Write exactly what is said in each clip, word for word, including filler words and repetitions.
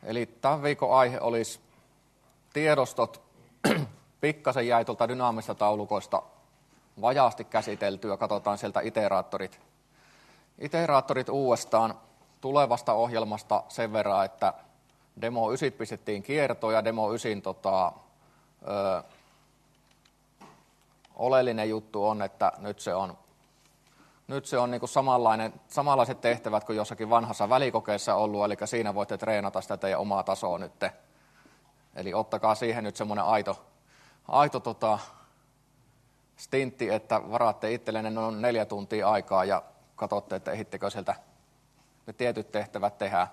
Eli tämän viikon aihe olisi tiedostot. Pikkasen jäi tuolta dynaamista taulukoista vajaasti käsiteltyä. Katsotaan sieltä iteraattorit. Iteraattorit uudestaan tulevasta ohjelmasta sen verran, että demo yhdeksän pistettiin kiertoon ja demo yhdeksän tota, ö, oleellinen juttu on, että nyt se on, nyt se on niin kuin samanlainen, samanlaiset tehtävät kuin jossakin vanhassa välikokeessa ollut, eli siinä voitte treenata sitä teidän omaa tasoa nyt. Eli ottakaa siihen nyt semmoinen aito, aito tota, stintti, että varaatte itsellenne noin neljä tuntia aikaa ja katsotte, että ehittekö sieltä ne tietyt tehtävät tehdä.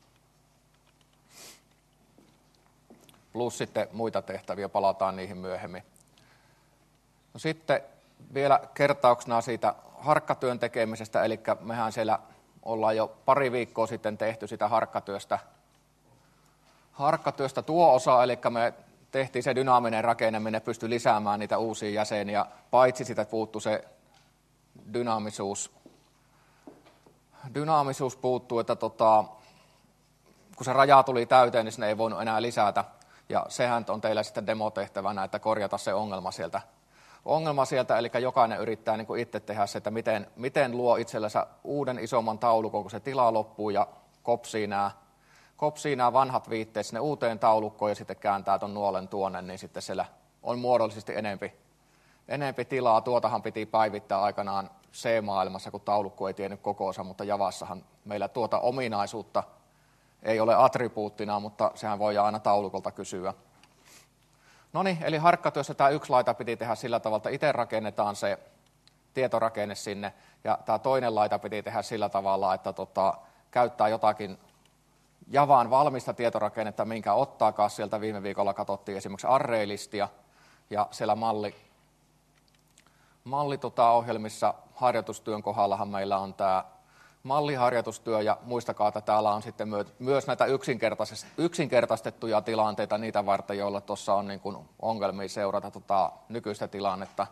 Plus sitten muita tehtäviä, palataan niihin myöhemmin. No sitten vielä kertauksena siitä harkkatyön tekemisestä, eli mehän siellä ollaan jo pari viikkoa sitten tehty sitä harkkatyöstä. Harkkatyöstä tuo osa, eli me tehtiin se dynaaminen rakenne, minne pystyi lisäämään niitä uusia jäseniä, paitsi sitä puuttui se dynaamisuus. Dynaamisuus puuttuu, että tota, kun se raja tuli täyteen, niin sinne ei voinut enää lisätä. Ja sehän on teillä sitten demotehtävänä, että korjata se ongelma sieltä. Ongelma sieltä, eli jokainen yrittää niin kuin itse tehdä se, että miten, miten luo itsellensä uuden isomman taulukon, kun se tila loppuu ja kopsii nämä, kopsii nämä vanhat viitteet sinne uuteen taulukkoon ja sitten kääntää tuon nuolen tuonne, niin sitten siellä on muodollisesti enempi, enempi tilaa. Tuotahan piti päivittää aikanaan C-maailmassa, kun taulukko ei tiennyt kokoonsa, mutta Javassahan meillä tuota ominaisuutta ei ole attribuuttina, mutta sehän voi aina taulukolta kysyä. No niin, eli harkkatyössä tämä yksi laita piti tehdä sillä tavalla, että itse rakennetaan se tietorakenne sinne, ja tämä toinen laita piti tehdä sillä tavalla, että tota, käyttää jotakin Javaan valmista tietorakennetta, minkä ottaakaan. Sieltä viime viikolla katsottiin esimerkiksi array-listiä, ja siellä malli, malli tota, ohjelmissa harjoitustyön kohdallahan meillä on tämä malliharjoitustyö, ja muistakaa, että täällä on sitten myös näitä yksinkertaistettuja tilanteita niitä varten, joilla tuossa on niin kuin ongelmia seurata tota nykyistä tilannetta.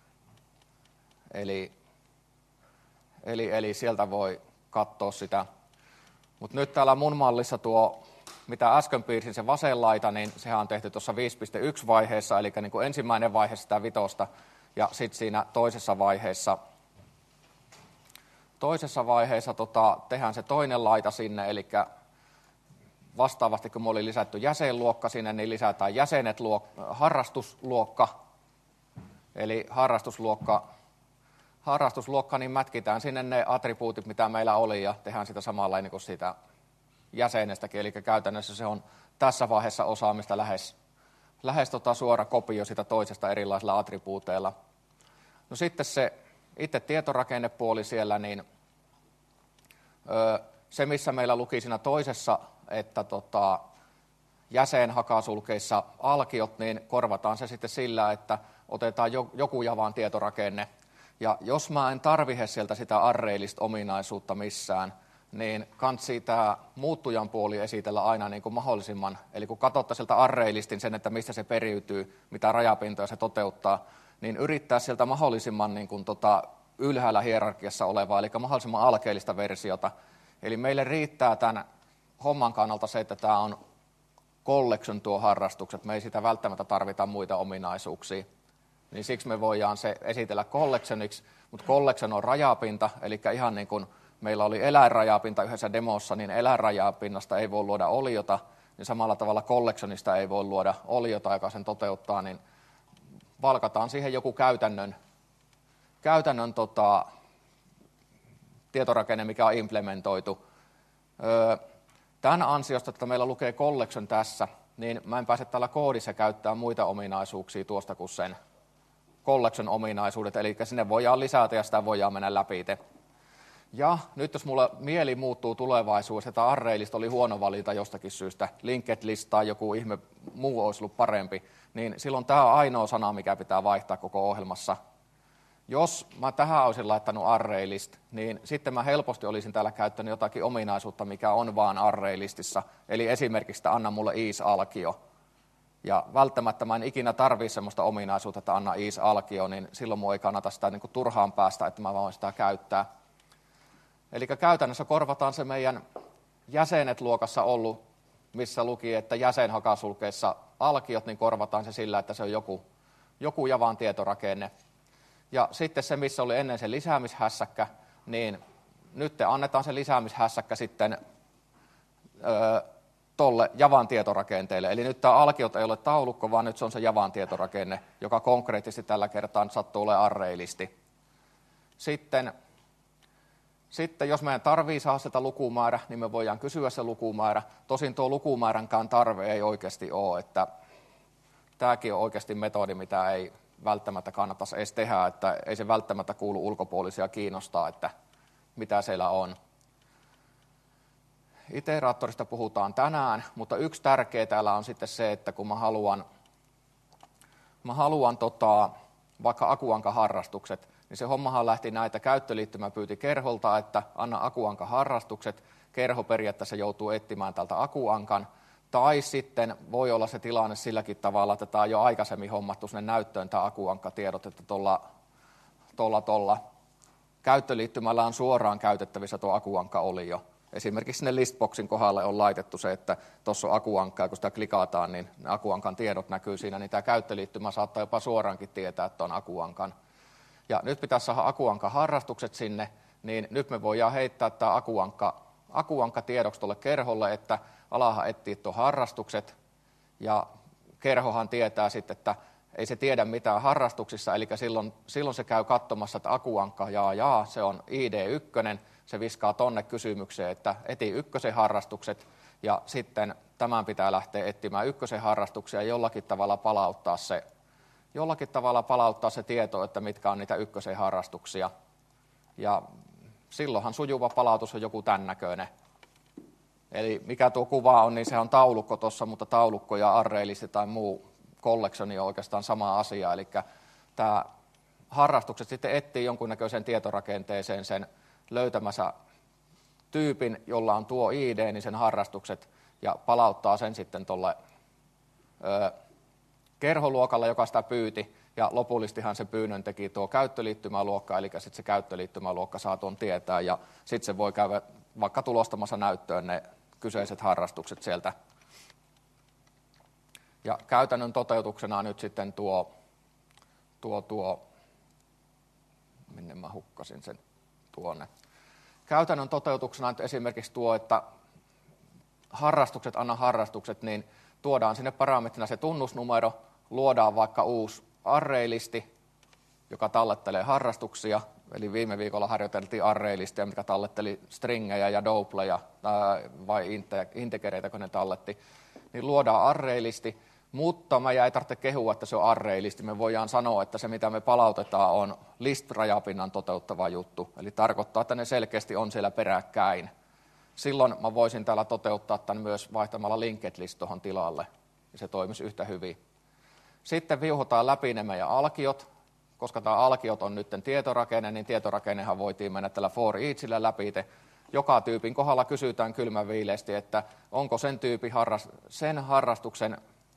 Eli, eli, eli sieltä voi katsoa sitä. Mutta nyt täällä mun mallissa tuo, mitä äsken piirsin, se vasen laita, niin sehän on tehty tuossa viisi piste yksi vaiheessa, eli niin kuin ensimmäinen vaihe sitä vitosta, ja sitten siinä toisessa vaiheessa Toisessa vaiheessa tota, tehdään se toinen laita sinne, eli vastaavasti kun me oli lisätty jäsenluokka sinne, niin lisätään jäsenet luok- harrastusluokka. Eli harrastusluokka, harrastusluokka, niin mätkitään sinne ne attribuutit, mitä meillä oli, ja tehdään sitä samanlainen kuin siitä jäsenestäkin. Eli käytännössä se on tässä vaiheessa osaamista lähes, lähes tota suora kopio sitä toisesta erilaisilla attribuuteilla. No sitten se itse tietorakennepuoli siellä, niin se, missä meillä luki siinä toisessa, että tota, jäsenhakasulkeissa alkiot, niin korvataan se sitten sillä, että otetaan joku Javan tietorakenne. Ja jos mä en tarvitse sieltä sitä array-list ominaisuutta missään, niin kansi tämä muuttujan puoli esitellä aina niin kuin mahdollisimman. Eli kun katsotte sieltä array-listin sen, että mistä se periytyy, mitä rajapintoja se toteuttaa, niin yrittää sieltä mahdollisimman niin kuin, tota, ylhäällä hierarkiassa olevaa, eli mahdollisimman alkeellista versiota. Eli meille riittää tämän homman kannalta se, että tämä on collection tuo harrastukset. Me ei sitä välttämättä tarvita muita ominaisuuksia. Niin siksi me voidaan se esitellä collectioniksi, mutta collection on rajapinta, eli ihan niin kuin meillä oli eläinrajapinta yhdessä demossa, niin eläinrajapinnasta ei voi luoda oliota, niin samalla tavalla collectionista ei voi luoda oliota, joka sen toteuttaa, niin valkataan siihen joku käytännön, käytännön tota, tietorakenne, mikä on implementoitu. Öö, tämän ansiosta, että meillä lukee collection tässä, niin mä en pääse täällä koodissa käyttämään muita ominaisuuksia tuosta kuin sen collection-ominaisuudet, eli sinne voidaan lisätä ja sitä voidaan mennä läpi itse. Ja nyt jos mulla mieli muuttuu tulevaisuudessa, että array-list oli huono valita jostakin syystä, linked-list tai joku ihme muu olisi ollut parempi, niin silloin tämä on ainoa sana, mikä pitää vaihtaa koko ohjelmassa. Jos mä tähän olisin laittanut array-list, niin sitten mä helposti olisin täällä käyttänyt jotakin ominaisuutta, mikä on vaan array-listissa. Eli esimerkiksi, että anna mulle is-alkio. Ja välttämättä mä en ikinä tarvitse sellaista ominaisuutta, että anna is-alkio, niin silloin mun ei kannata sitä niin kuin turhaan päästä, että mä voin sitä käyttää. Eli käytännössä korvataan se meidän jäsenet luokassa ollut missä luki, että jäsenhakasulkeissa alkiot, niin korvataan se sillä, että se on joku, joku Javan tietorakenne. Ja sitten se, missä oli ennen se lisäämishässäkkä, niin nyt annetaan se lisäämishässäkkä sitten öö, tolle Javan tietorakenteelle. Eli nyt tämä alkiot ei ole taulukko, vaan nyt se on se Javan tietorakenne, joka konkreettisesti tällä kertaa sattuu olemaan array-listi. Sitten, sitten jos meidän tarvii saada sitä lukumäärä, niin me voidaan kysyä se lukumäärä. Tosin tuo lukumääränkään tarve ei oikeasti ole, että tämäkin on oikeasti metodi, mitä ei välttämättä kannattaisi edes tehdä, että ei se välttämättä kuulu ulkopuolisia kiinnostaa, että mitä siellä on. Iteraattorista puhutaan tänään, mutta yksi tärkeä täällä on sitten se, että kun mä haluan, mä haluan tota, vaikka Akuankka-harrastukset, niin se hommahan lähti näitä käyttöliittymä pyyti kerholta, että anna Akuankka-harrastukset, kerho periaatteessa joutuu etsimään tältä Akuankan, tai sitten voi olla se tilanne silläkin tavalla, että tämä on jo aikaisemmin hommattu sinne näyttöön tämä Akuankka-tiedot, että tuolla, tuolla, tuolla käyttöliittymällä on suoraan käytettävissä tuo Akuankka oli jo. Esimerkiksi sinne listboxin kohdalle on laitettu se, että tuossa on Akuankka, ja kun sitä klikataan, niin ne Akuankan tiedot näkyy siinä, niin tämä käyttöliittymä saattaa jopa suoraankin tietää, että on Akuankan. Ja nyt pitäisi saada Akuankka-harrastukset sinne, niin nyt me voidaan heittää tämä Akuankka, Akuankka-tiedoksi tuolle kerholle, että alahan etsii tuon harrastukset, ja kerhohan tietää sitten, että ei se tiedä mitään harrastuksissa, eli silloin, silloin se käy katsomassa, että Akuankka, jaa, jaa, se on I D yksi, se viskaa tonne kysymykseen, että eti ykkösen harrastukset, ja sitten tämän pitää lähteä etsimään ykkösen harrastuksia ja jollakin tavalla palauttaa se, jollakin tavalla palauttaa se tieto, että mitkä on niitä ykkösen harrastuksia. Ja silloinhan sujuva palautus on joku tämän näköinen. Eli mikä tuo kuva on, niin se on taulukko tuossa, mutta taulukko ja array-listi tai muu collectioni on oikeastaan sama asia. Eli tämä harrastukset sitten etsii jonkunnäköiseen tietorakenteeseen sen löytämänsä tyypin, jolla on tuo I D, niin sen harrastukset, ja palauttaa sen sitten tuolle kerholuokalle, joka sitä pyyti, ja lopullistihan se pyynnön teki tuo käyttöliittymäluokka, eli sitten se käyttöliittymäluokka saa tuon tietää, ja sitten se voi käydä vaikka tulostamassa näyttöön ne kyseiset harrastukset sieltä. Ja käytännön toteutuksena nyt sitten tuo, tuo, tuo minne mä hukkasin sen tuonne. Käytännön toteutuksena nyt esimerkiksi tuo, että harrastukset, anna harrastukset, niin tuodaan sinne parametrina se tunnusnumero, luodaan vaikka uusi array-listi, joka tallettelee harrastuksia, eli viime viikolla harjoiteltiin array-listiä, mikä talletteli stringejä ja doubleja, vai integereitä, kun ne talletti, niin luodaan array-listi, mutta mä ei tarvitse kehua, että se on array-listi. Me voidaan sanoa, että se mitä me palautetaan on list-rajapinnan toteuttava juttu, eli tarkoittaa, että ne selkeästi on siellä peräkkäin. Silloin mä voisin täällä toteuttaa tämän myös vaihtamalla linked list tuohon tilalle, ja se toimisi yhtä hyvin. Sitten viuhotaan läpi ne meidän alkiot, koska tämä alkiot on nyt tietorakenne, niin tietorakennehan voitiin mennä tällä for eachillä läpi. Joka tyypin kohdalla kysytään kylmän viileästi, että onko sen tyypin harras, sen harrastuksen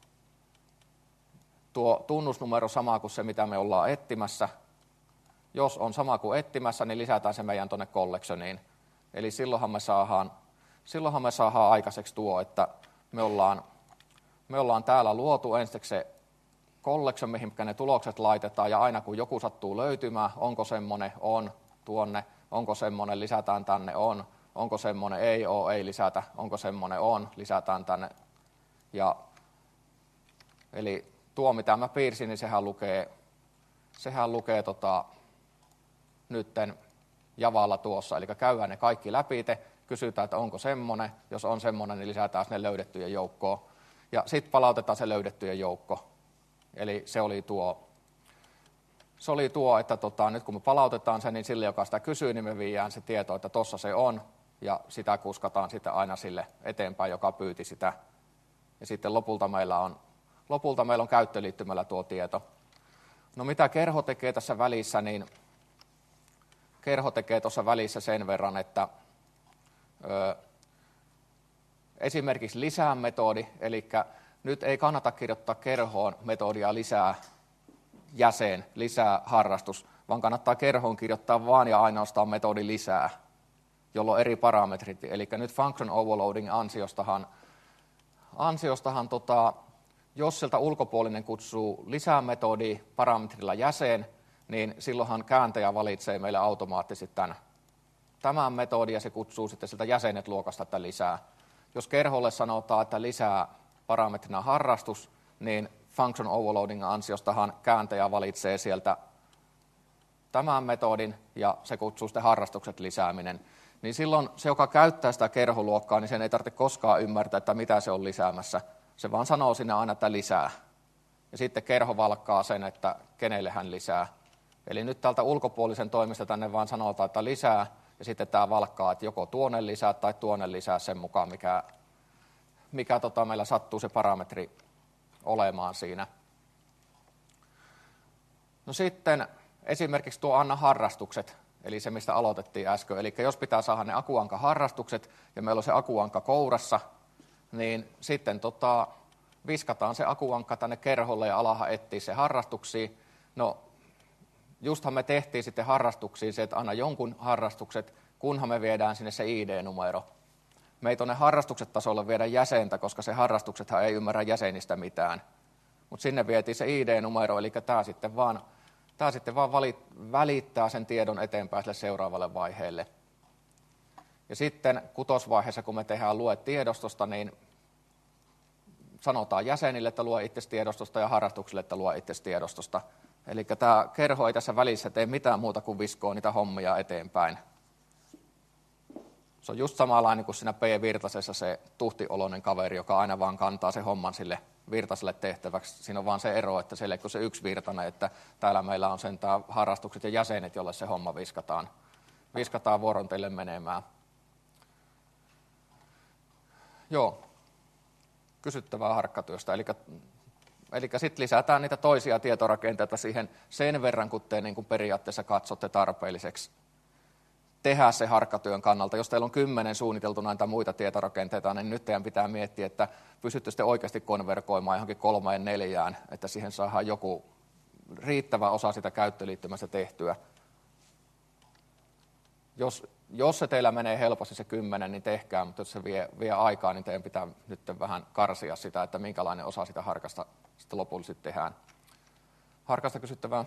tuo tunnusnumero sama kuin se, mitä me ollaan etsimässä. Jos on sama kuin etsimässä, niin lisätään se meidän tuonne collectioniin. Eli silloinhan me saadaan, silloinhan me saadaan aikaiseksi tuo, että me ollaan, me ollaan täällä luotu ensiksi se collection, mihin ne tulokset laitetaan, ja aina kun joku sattuu löytymään, onko semmoinen, on, tuonne, onko semmoinen, lisätään tänne, on, onko semmoinen, ei ole, ei lisätä, onko semmoinen, on, lisätään tänne. Ja, eli tuo, mitä mä piirsin, niin sehän lukee, sehän lukee tota, nytten Javalla tuossa, eli käydään ne kaikki läpi, te, kysytään, että onko semmoinen, jos on semmoinen, niin lisätään sinne löydettyjen joukkoon, ja sitten palautetaan se löydettyjen joukko. Eli se oli tuo, se oli tuo että tota, nyt kun me palautetaan sen, niin sille, joka sitä kysyy, niin me viedään se tieto, että tossa se on, ja sitä kuskataan sitten aina sille eteenpäin, joka pyyti sitä. Ja sitten lopulta meillä on, lopulta meillä on käyttöliittymällä tuo tieto. No mitä kerho tekee tässä välissä, niin kerho tekee tuossa välissä sen verran, että ö, esimerkiksi lisää metodi, eli nyt ei kannata kirjoittaa kerhoon metodia lisää jäsen, lisää harrastus, vaan kannattaa kerhoon kirjoittaa vaan ja ainoastaan metodi lisää, jolloin eri parametrit. Eli nyt function overloading ansiostahan ansiostahan, tota, jos sieltä ulkopuolinen kutsuu lisämetodi parametrilla jäsen, niin silloinhan kääntäjä valitsee meille automaattisesti tämän, tämän metodin ja se kutsuu sitten sieltä jäsenet luokasta että lisää. Jos kerholle sanotaan, että lisää parametrina harrastus, niin function overloading ansiostahan kääntäjä valitsee sieltä tämän metodin ja se kutsuu sitten harrastukset lisääminen. Niin silloin se, joka käyttää sitä kerholuokkaa, niin sen ei tarvitse koskaan ymmärtää, että mitä se on lisäämässä. Se vaan sanoo sinne aina, että lisää. Ja sitten kerho valkkaa sen, että kenelle hän lisää. Eli nyt täältä ulkopuolisen toimista tänne vaan sanotaan, että lisää, ja sitten tämä valkkaa, että joko tuonne lisää tai tuonne lisää sen mukaan, mikä, mikä tota meillä sattuu se parametri olemaan siinä. No sitten esimerkiksi tuo anna harrastukset, eli se mistä aloitettiin äsken. Eli jos pitää saada ne akuankka-harrastukset ja meillä on se akuankka kourassa, niin sitten tota, viskataan se akuankka tänne kerholle ja alahan etsii se harrastuksiin. No justhan me tehtiin sitten harrastuksiin se, että anna jonkun harrastukset, kunhan me viedään sinne se I D-numero. Me ei tuonne harrastukset tasolle viedä jäsentä, koska se harrastuksethan ei ymmärrä jäsenistä mitään. Mutta sinne vietiin se I D-numero, eli tämä sitten vaan, tämä sitten vaan valit, välittää sen tiedon eteenpäin sille seuraavalle vaiheelle. Ja sitten kutosvaiheessa, kun me tehdään lue tiedostosta, niin sanotaan jäsenille, että lue itse tiedostosta ja harrastuksille, että lue itse tiedostosta. Eli tämä kerho ei tässä välissä tee mitään muuta kuin viskoo niitä hommia eteenpäin. Se on just samanlainen kuin siinä P-Virtasessa se tuhtioloinen kaveri, joka aina vaan kantaa sen homman sille Virtaselle tehtäväksi. Siinä on vaan se ero, että siellä ei ole se yksi Virtanen, että täällä meillä on sen tää harrastukset ja jäsenet, jolle se homma viskataan, viskataan vuoron teille menemään. Joo, kysyttävää harkkatyöstä. Eli, eli sitten lisätään niitä toisia tietorakenteita siihen sen verran, kun te niin kuin periaatteessa katsotte tarpeelliseksi tehdä se harkkatyön kannalta. Jos teillä on kymmenen suunniteltu näitä muita tietorakenteita, niin nyt teidän pitää miettiä, että pystytte sitten oikeasti konvergoimaan johonkin kolmeen neljään, että siihen saadaan joku riittävä osa sitä käyttöliittymästä tehtyä. Jos, jos se teillä menee helposti se kymmenen, niin tehkää, mutta jos se vie, vie aikaa, niin teidän pitää nyt vähän karsia sitä, että minkälainen osa sitä harkasta sitten lopullisesti tehdään. Harkasta kysyttävää.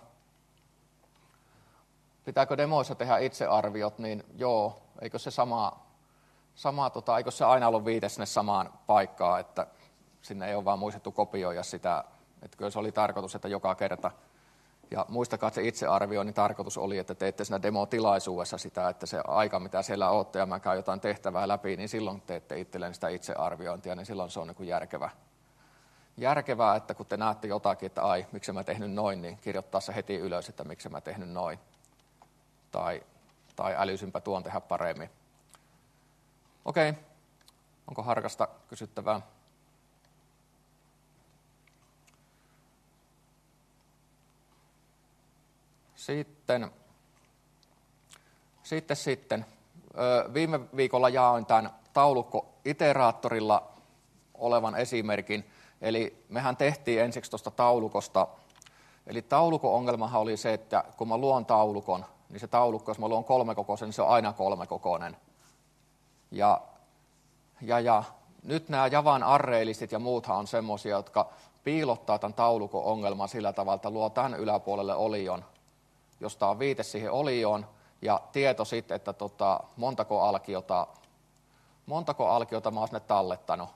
Pitääkö demoissa tehdä itsearviot, niin joo, eikö se sama, sama tota, eikö se aina ollut viite sinne samaan paikkaan, että sinne ei ole vaan muistettu kopioida sitä, että kyllä se oli tarkoitus, että joka kerta. Ja muistakaa, että se itsearvioinnin tarkoitus oli, että teette siinä demotilaisuudessa sitä, että se aika, mitä siellä olette ja mä käyn jotain tehtävää läpi, niin silloin teette itselleen sitä itsearviointia, niin silloin se on niin kuin järkevä. Järkevää, että kun te näette jotakin, että ai, miksi mä tehnyt noin, niin kirjoittaa se heti ylös, että miksi mä tehnyt noin. Tai, tai älysympä tuon tehdä paremmin. Okei, onko harkasta kysyttävää? Sitten, sitten, sitten. Viime viikolla jaoin tämän taulukko-iteraattorilla olevan esimerkin. Eli mehän tehtiin ensiksi tuosta taulukosta. Eli tauluko-ongelmahan oli se, että kun mä luon taulukon, niin se taulukko, jos mä luon kolmekokoisen, niin se on aina kolmekokoinen. Ja, ja, ja nyt nämä Javan arraylistit ja muuthan on semmoisia, jotka piilottaa tämän taulukon-ongelman sillä tavalla, että luo tämän yläpuolelle olion, josta on viite siihen olioon, ja tieto sitten, että tota, montako alkiota, montako alkiota mä oon sinne tallettanut.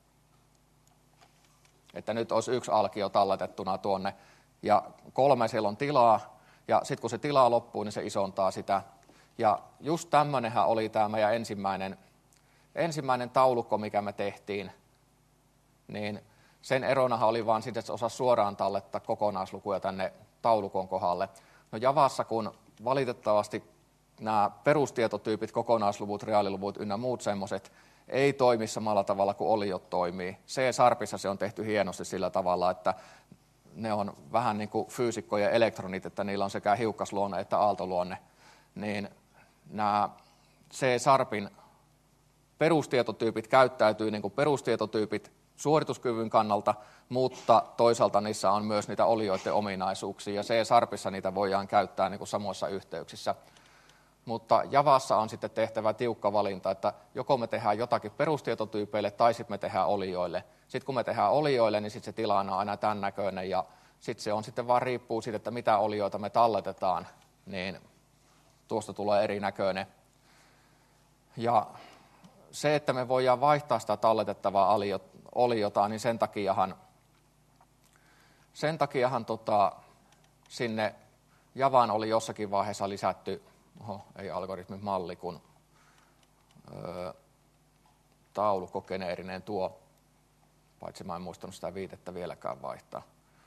Että nyt olisi yksi alkio talletettuna tuonne, ja kolme siellä on tilaa, ja sitten kun se tilaa loppuu, niin se isontaa sitä. Ja just tämmöinenhän oli tämä meidän ensimmäinen, ensimmäinen taulukko, mikä me tehtiin. Niin sen eronahan oli vaan sitten, että se osasi suoraan tallettaa kokonaislukuja tänne taulukon kohdalle. No Javassa, kun valitettavasti nämä perustietotyypit, kokonaisluvut, reaaliluvut ynnä muut semmoiset, ei toimi samalla tavalla kuin oliot toimii. C-Sharpissa se on tehty hienosti sillä tavalla, että ne on vähän niin kuin fyysikkojen elektronit, että niillä on sekä hiukkasluonne että aaltoluonne, niin nämä C-Sharpin perustietotyypit käyttäytyy niin kuin perustietotyypit suorituskyvyn kannalta, mutta toisaalta niissä on myös niitä olioiden ominaisuuksia, ja C-Sharpissa niitä voidaan käyttää niin kuin samoissa yhteyksissä. Mutta Javassa on sitten tehtävä tiukka valinta, että joko me tehdään jotakin perustietotyypeille tai sitten me tehdään olioille. Sitten kun me tehdään olioille, niin sitten se tilanne on aina tämän näköinen ja sitten se on sitten vaan riippuu siitä, että mitä olioita me talletetaan, niin tuosta tulee erinäköinen. Ja se, että me voidaan vaihtaa sitä talletettavaa oliota, niin sen takiahan, sen takiahan tota, sinne Javaan oli jossakin vaiheessa lisätty, oho, ei algoritmimalli, kun öö, taulukkogeneerinen tuo, paitsi mä en muistanut sitä viitettä vieläkään vaihtaa.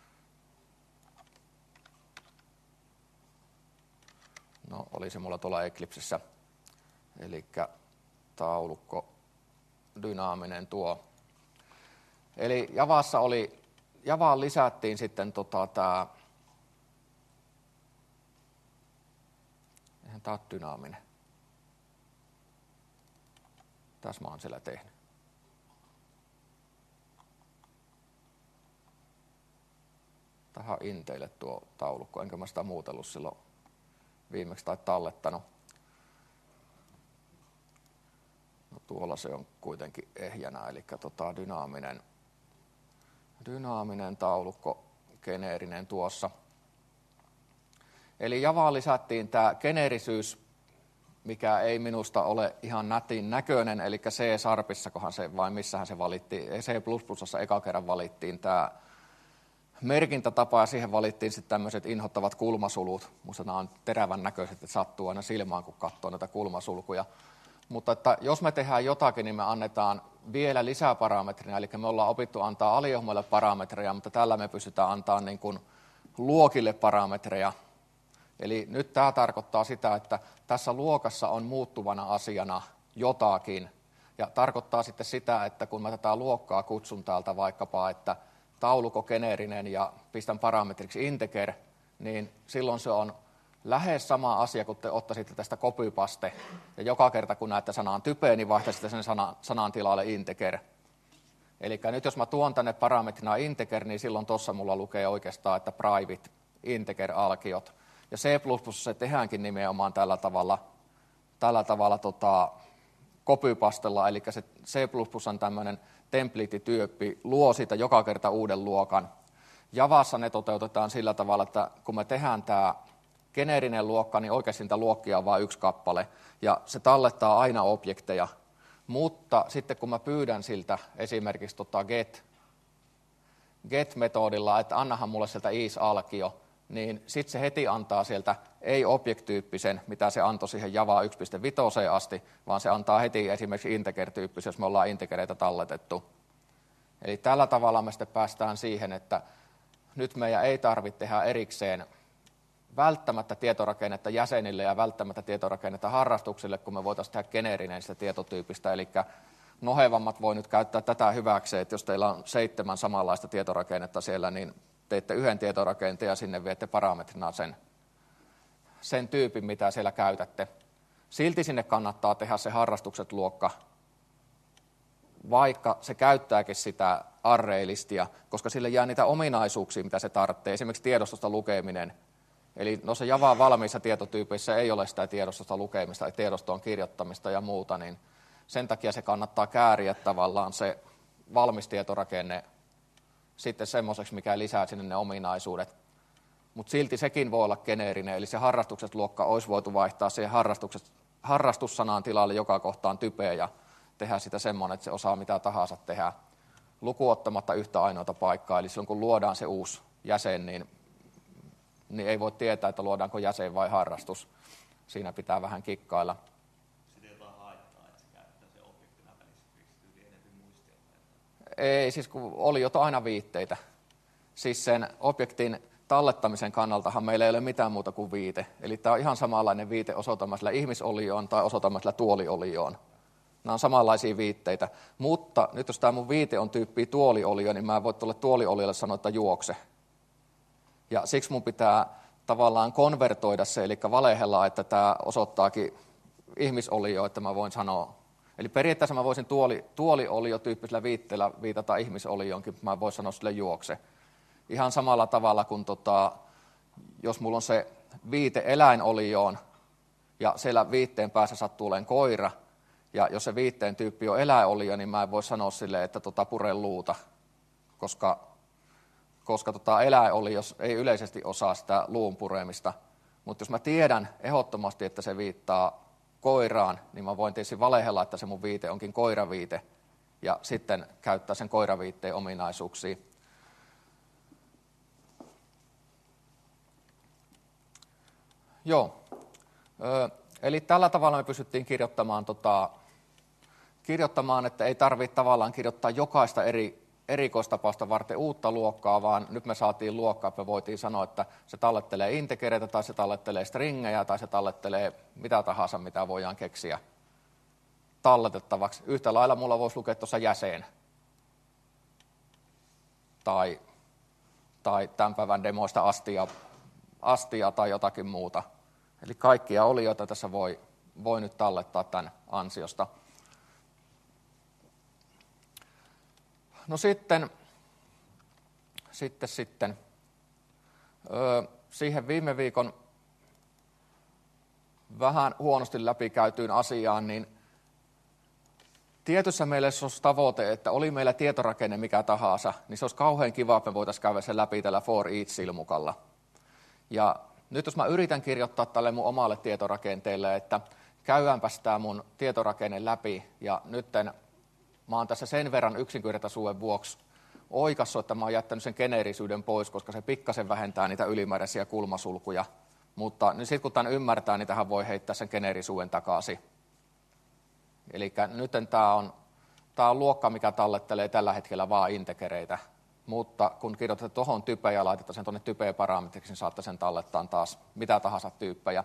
No, oli se mulla tuolla Eclipsessä, eli taulukko, dynaaminen tuo. Eli Javassa oli, Javaan lisättiin sitten tota, tämä, eihän tämä ole dynaaminen. Tässä mä oon siellä tehnyt. Tähän on Inteille tuo taulukko, enkä mä sitä muutellut silloin viimeksi tai tallettanut. No, tuolla se on kuitenkin ehjänä, eli tota, dynaaminen, dynaaminen taulukko, geneerinen tuossa. Eli Javaan lisättiin tämä geneerisyys, mikä ei minusta ole ihan nätin näköinen, eli C-Sharpissa, kohan se, vai missähän se valittiin, C++ssa eka kerran valittiin tämä merkintätapa, ja siihen valittiin sitten tämmöiset inhottavat kulmasulut. Minusta nämä on terävän näköiset, että sattuu aina silmään, kun katsoo näitä kulmasulkuja. Mutta että jos me tehdään jotakin, niin me annetaan vielä lisää parametreja, eli me ollaan opittu antaa aliohmoille parametreja, mutta tällä me pystytään antaa niin kuin luokille parametreja. Eli nyt tämä tarkoittaa sitä, että tässä luokassa on muuttuvana asiana jotakin, ja tarkoittaa sitten sitä, että kun mä tätä luokkaa kutsun täältä vaikkapa, että taulukko geneerinen ja pistän parametriksi integer, niin silloin se on lähes sama asia, kun te ottaisitte tästä copypaste, ja joka kerta kun näette sanan type, niin vaihtaisitte sen sanan, sanan tilalle integer. Eli nyt jos mä tuon tänne parametrina integer, niin silloin tuossa mulla lukee oikeastaan, että private integer-alkiot. Ja C++ se tehdäänkin nimenomaan tällä tavalla, tällä tavalla tota, copypastella, eli se C++ on tämmöinen template-tyyppi, luo siitä joka kerta uuden luokan. Javassa ne toteutetaan sillä tavalla, että kun me tehdään tämä geneerinen luokka, niin oikeasti niitä luokkia on vain yksi kappale, ja se tallettaa aina objekteja. Mutta sitten kun mä pyydän siltä esimerkiksi tota get, get-metodilla, että annahan mulle sieltä is-alkio, niin sitten se heti antaa sieltä ei-object-tyyppisen, mitä se antoi siihen Java yksi piste viisi asti, vaan se antaa heti esimerkiksi integer-tyyppisen, jos me ollaan integereitä talletettu. Eli tällä tavalla me sitten päästään siihen, että nyt meidän ei tarvitse tehdä erikseen välttämättä tietorakennetta jäsenille ja välttämättä tietorakennetta harrastuksille, kun me voitaisiin tehdä geneerinen sitä tietotyypistä. Eli nohevammat voi nyt käyttää tätä hyväkseen, että jos teillä on seitsemän samanlaista tietorakennetta siellä, niin teette yhden tietorakenteen ja sinne viette parametrina sen, sen tyypin, mitä siellä käytätte. Silti sinne kannattaa tehdä se harrastukset luokka, vaikka se käyttääkin sitä array-listiä, koska sille jää niitä ominaisuuksia, mitä se tarvitsee, esimerkiksi tiedostosta lukeminen. Eli no se Javaan valmiissa tietotyypeissä ei ole sitä tiedostosta lukemista, tiedostoon kirjoittamista ja muuta, niin sen takia se kannattaa kääriä tavallaan se valmis tietorakenne sitten semmoiseksi, mikä lisää sinne ne ominaisuudet. Mutta silti sekin voi olla geneerinen, eli se harrastukset luokka olisi voitu vaihtaa siihen harrastussanaan tilalle joka kohtaan typeä ja tehdä sitä semmoinen, että se osaa mitä tahansa tehdä lukuottamatta yhtä ainoata paikkaa. Eli silloin kun luodaan se uusi jäsen, niin, niin ei voi tietää, että luodaanko jäsen vai harrastus. Siinä pitää vähän kikkailla. Sitten jotain haittaa, että se käyttää se objektina välissä pystyy enemmän muistia. Ei, siis kun oliot on aina viitteitä. Siis sen objektin tallettamisen kannaltahan meillä ei ole mitään muuta kuin viite. Eli tämä on ihan samanlainen viite osoitamme sillä ihmisolioon tai osoitamme sillä tuoliolioon. Nämä on samanlaisia viitteitä. Mutta nyt jos tämä mun viite on tyyppiä tuoliolio, niin mä en voi tuolle tuolioliolle sanoa, että juokse. Ja siksi mun pitää tavallaan konvertoida se, eli valehella, että tämä osoittaakin ihmisolio, että mä voin sanoa. Eli periaatteessa mä voisin tuoli, tuoliolio-tyyppisellä viitteellä viitata ihmisolioonkin, mä voin sanoa sille juokse. Ihan samalla tavalla kuin tota, jos mulla on se viite eläinolioon, ja siellä viitteen päässä sattuu olemaan koira, ja jos se viitteen tyyppi on eläinolio, niin mä en voi sanoa silleen, että tota, pure luuta, koska, koska tota, eläinolio ei yleisesti osaa sitä luun puremista. Mutta jos mä tiedän ehdottomasti, että se viittaa koiraan, niin mä voin tietysti valehella, että se mun viite onkin koiraviite, ja sitten käyttää sen koiraviitteen ominaisuuksia. Joo, eli tällä tavalla me pystyttiin kirjoittamaan, tota, kirjoittamaan että ei tarvitse tavallaan kirjoittaa jokaista eri erikoistapausta varten uutta luokkaa, vaan nyt me saatiin luokkaa, että me voitiin sanoa, että se tallettelee integereitä, tai se tallettelee stringejä, tai se tallettelee mitä tahansa, mitä voidaan keksiä talletettavaksi. Yhtä lailla mulla voisi lukea tuossa jäsen, tai, tai tämän päivän demoista astia, astia tai jotakin muuta. Eli kaikkia olioita tässä voi, voi nyt tallettaa tämän ansiosta. No sitten, sitten, sitten öö, siihen viime viikon vähän huonosti läpikäytyyn asiaan, niin tietyssä meillä se olisi tavoite, että oli meillä tietorakenne mikä tahansa, niin se olisi kauhean kiva, että me voitaisiin käydä sen läpi tällä for each-silmukalla. Ja nyt jos mä yritän kirjoittaa tälle mun omalle tietorakenteelle, että käydäänpäs tämä mun tietorakenne läpi, ja nytten mä oon tässä sen verran yksinkertaisuuden vuoksi oikassut, että mä oon jättänyt sen geneerisyyden pois, koska se pikkasen vähentää niitä ylimääräisiä kulmasulkuja. Mutta niin sitten kun tämän ymmärtää, niin tähän voi heittää sen geneerisuuden takaisin. Eli nyt tämä on, tää on luokka, mikä tallettelee tällä hetkellä vaan integereitä. Mutta kun kirjoitatte tuohon typeen ja laitetaan sen tuonne typeen parametriksi, niin saatte sen tallettaa taas mitä tahansa tyyppejä.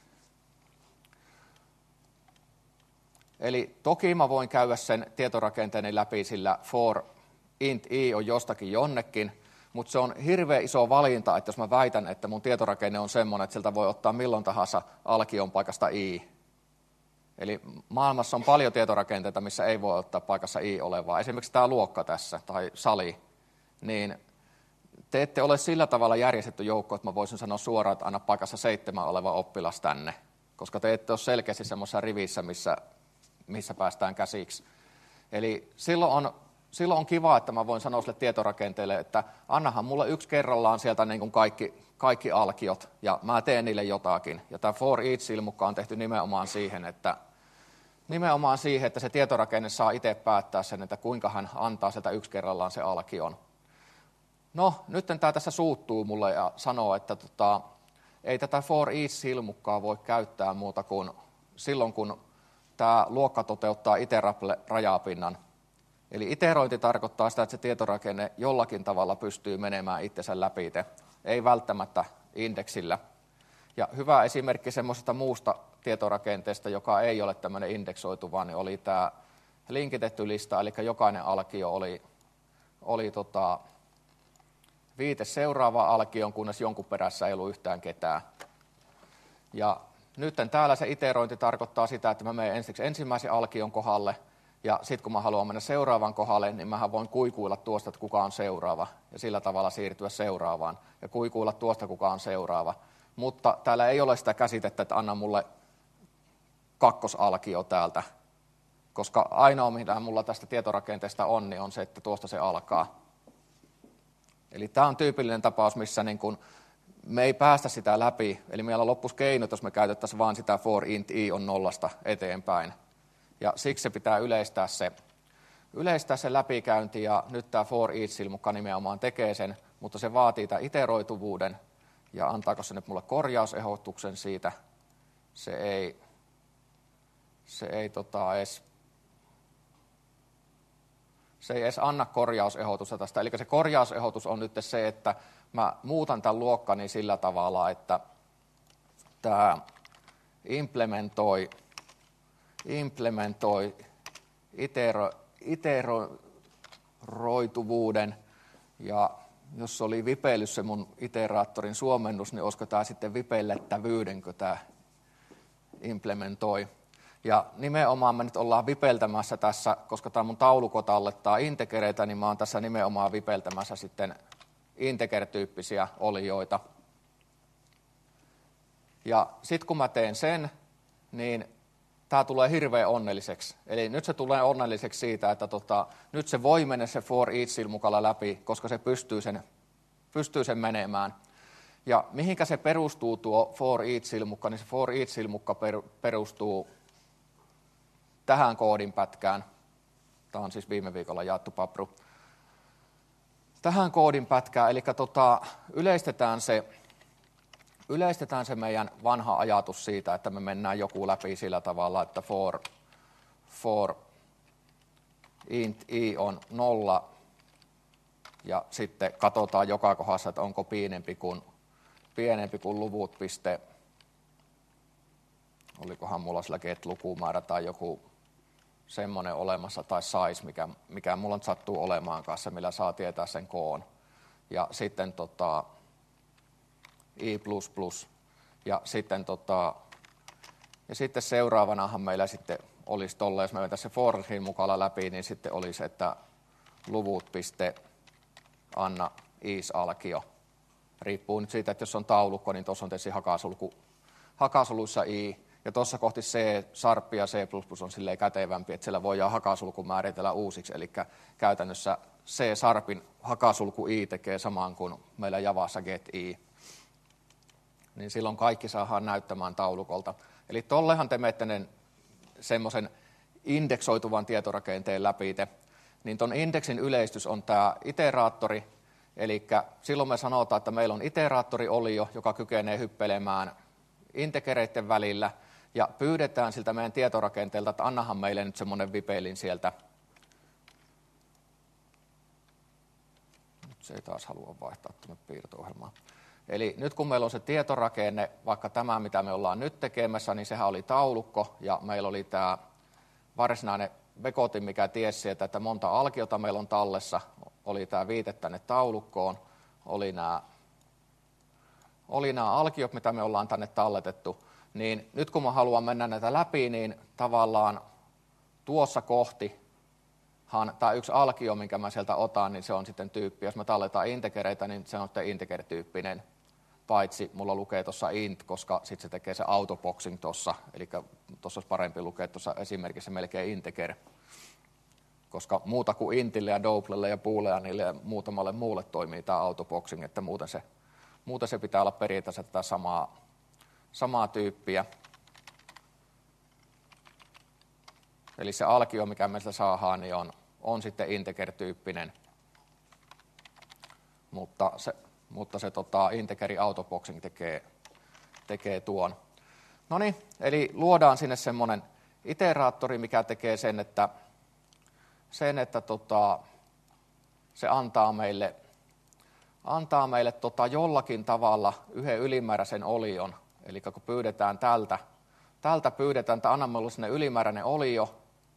Eli toki mä voin käydä sen tietorakenteeni läpi, sillä for int i on jostakin jonnekin, mutta se on hirveän iso valinta, että jos mä väitän, että mun tietorakenne on semmoinen, että sieltä voi ottaa milloin tahansa alkion paikasta i. Eli maailmassa on paljon tietorakenteita, missä ei voi ottaa paikassa i olevaa. Esimerkiksi tämä luokka tässä, tai sali, niin te ette ole sillä tavalla järjestetty joukko, että mä voisin sanoa suoraan, että anna paikassa seitsemän oleva oppilas tänne, koska te ette ole selkeästi semmoisessa rivissä, missä missä päästään käsiksi. Eli silloin on, silloin on kiva, että mä voin sanoa sille tietorakenteelle, että annahan mulle yksi kerrallaan sieltä niin kuin kaikki, kaikki alkiot, ja mä teen niille jotakin. Ja tämä for each-silmukka on tehty nimenomaan siihen, että, nimenomaan siihen, että se tietorakenne saa itse päättää sen, että kuinka hän antaa sieltä yksi kerrallaan se alkion. No, nyt tämä tässä suuttuu mulle ja sanoo, että tota, ei tätä for each-silmukkaa voi käyttää muuta kuin silloin, kun tämä luokka toteuttaa iterable-rajapinnan. Eli iterointi tarkoittaa sitä, että se tietorakenne jollakin tavalla pystyy menemään itsensä läpi, ei välttämättä indeksillä. Ja hyvä esimerkki semmoisesta muusta tietorakenteesta, joka ei ole tämmöinen indeksoituva, niin oli tämä linkitetty lista, eli jokainen alkio oli, oli tota, viite seuraava alkion, kunnes jonkun perässä ei ollut yhtään ketään. Ja nyt täällä se iterointi tarkoittaa sitä, että mä menen ensiksi ensimmäisen alkion kohdalle, ja sitten kun mä haluan mennä seuraavan kohdalle, niin mähän voin kuikuilla tuosta, että kuka on seuraava, ja sillä tavalla siirtyä seuraavaan, ja kuikuilla tuosta, kuka on seuraava. Mutta täällä ei ole sitä käsitettä, että anna mulle kakkosalkio täältä, koska ainoa, mitä mulla tästä tietorakenteesta on, niin on se, että tuosta se alkaa. Eli tämä on tyypillinen tapaus, missä niin kun me ei päästä sitä läpi, eli meillä loppuisi keinot, jos me käytettäisiin vain sitä for int i on nollasta eteenpäin. Ja siksi se pitää yleistää se, yleistää se läpikäynti, ja nyt tämä for each-silmukka nimenomaan tekee sen, mutta se vaatii tämän iteroituvuuden, ja antaako se nyt mulle korjausehdotuksen siitä, se ei, se ei tota edes, se ei edes anna korjausehdotusta tästä, eli se korjausehdotus on nyt se, että mä muutan tämän luokkani sillä tavalla, että tämä implementoi, implementoi itero, iteroituvuuden, ja jos oli vipeilys se mun iteraattorin suomennus, niin olisiko tämä sitten vipellettävyyden, kun tämä implementoi. Ja nimenomaan me nyt ollaan vipeltämässä tässä, koska tämä mun taulukko tallettaa integereitä, niin mä oon tässä nimenomaan vipeltämässä sitten integer-tyyppisiä olioita. Ja sitten kun mä teen sen, niin tämä tulee hirveän onnelliseksi. Eli nyt se tulee onnelliseksi siitä, että tota, nyt se voi mennä se for each-silmukalla läpi, koska se pystyy sen, pystyy sen menemään. Ja mihinkä se perustuu tuo for each-silmukka, niin se for each-silmukka per, perustuu tähän koodinpätkään. Tämä on siis viime viikolla jaettu papru. Tähän koodinpätkään, eli tota, yleistetään se Yleistetään se meidän vanha ajatus siitä, että me mennään joku läpi sillä tavalla, että for, for int i on nolla ja sitten katsotaan joka kohdassa, että onko pienempi kuin, pienempi kuin luvut piste, olikohan mulla sillä get-lukumäärä tai joku semmoinen olemassa tai size, mikä, mikä mulla nyt sattuu olemaan kanssa, millä saa tietää sen koon. Ja sitten tota, i plus plus. Ja sitten, tota, ja sitten seuraavanahan meillä sitten olisi tolle, jos me vetäisiin se forhin mukana läpi, niin sitten olisi, että luvut piste anna is-alkio. Riippuu nyt siitä, että jos on taulukko, niin tuossa on tietysti hakasulku, hakasoluissa i. Ja tuossa kohti C, Sharp ja C plus plus on silleen kätevämpi, että siellä voidaan hakasulku määritellä uusiksi. Eli käytännössä C-Sharpin hakasulku i tekee samaan kuin meillä Javassa get i. Niin silloin kaikki saadaan näyttämään taulukolta. Eli tollehan te menette semmoisen indeksoituvan tietorakenteen läpi. Niin ton indeksin yleistys on tämä iteraattori. Eli silloin me sanotaan, että meillä on iteraattoriolio, joka kykenee hyppelemään integereiden välillä. Ja pyydetään siltä meidän tietorakenteelta, että annahan meille nyt semmoinen vipelin sieltä. Nyt se ei taas halua vaihtaa tuonne piirto-ohjelmaan. Eli nyt kun meillä on se tietorakenne, vaikka tämä mitä me ollaan nyt tekemässä, niin sehän oli taulukko ja meillä oli tämä varsinainen vekotin, mikä tiesi sieltä, että monta alkiota meillä on tallessa, oli tämä viite tänne taulukkoon, oli nämä, oli nämä alkiot, mitä me ollaan tänne talletettu, niin nyt kun mä haluan mennä näitä läpi, niin tavallaan tuossa kohtihan tämä yksi alkio, minkä mä sieltä otan, niin se on sitten tyyppi. Jos me talletaan integereitä, niin se on sitten integer-tyyppinen, paitsi mulla lukee tuossa int, koska sitten se tekee se autoboxing tuossa, eli tuossa olisi parempi lukea tuossa esimerkiksi melkein integer, koska muuta kuin intille ja doublelle ja booleanille ja muutamalle muulle toimii tämä autoboxing, että muuten se, muuten se pitää olla periaatteessa tätä samaa, samaa tyyppiä. Eli se alkio, mikä me sitä saadaan, niin on, on sitten integer-tyyppinen, mutta se, mutta se tota, integeri autoboxing tekee, tekee tuon. No niin, eli luodaan sinne semmoinen iteraattori, mikä tekee sen, että, sen, että tota, se antaa meille, antaa meille tota jollakin tavalla yhden ylimääräisen olion. Eli kun pyydetään tältä, tältä pyydetään, että anna meille sinne ylimääräinen olio,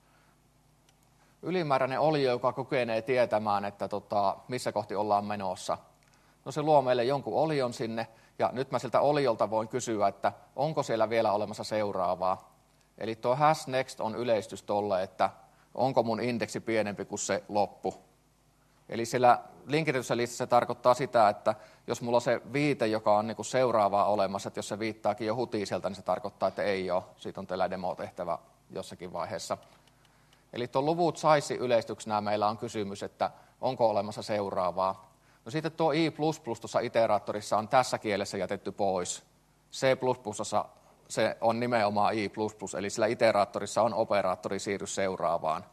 ylimääräinen olio, joka kykenee tietämään, että tota, missä kohti ollaan menossa. No se luo meille jonkun olion sinne, ja nyt mä siltä oliolta voin kysyä, että onko siellä vielä olemassa seuraavaa. Eli tuo hash next on yleistys tolle, että onko mun indeksi pienempi kuin se loppu. Eli siellä linkitetyssä listassa se tarkoittaa sitä, että jos mulla on se viite, joka on niinku seuraavaa olemassa, että jos se viittaakin jo hutiselta, niin se tarkoittaa, että ei ole. Siitä on teillä demo-tehtävä jossakin vaiheessa. Eli tuon luvut saisi yleistyksenä meillä on kysymys, että onko olemassa seuraavaa. No sitten tuo i plus plus tuossa iteraattorissa on tässä kielessä jätetty pois. C plus plus se on nimenomaan i plus plus, eli sillä iteraattorissa on operaattori siirry seuraavaan.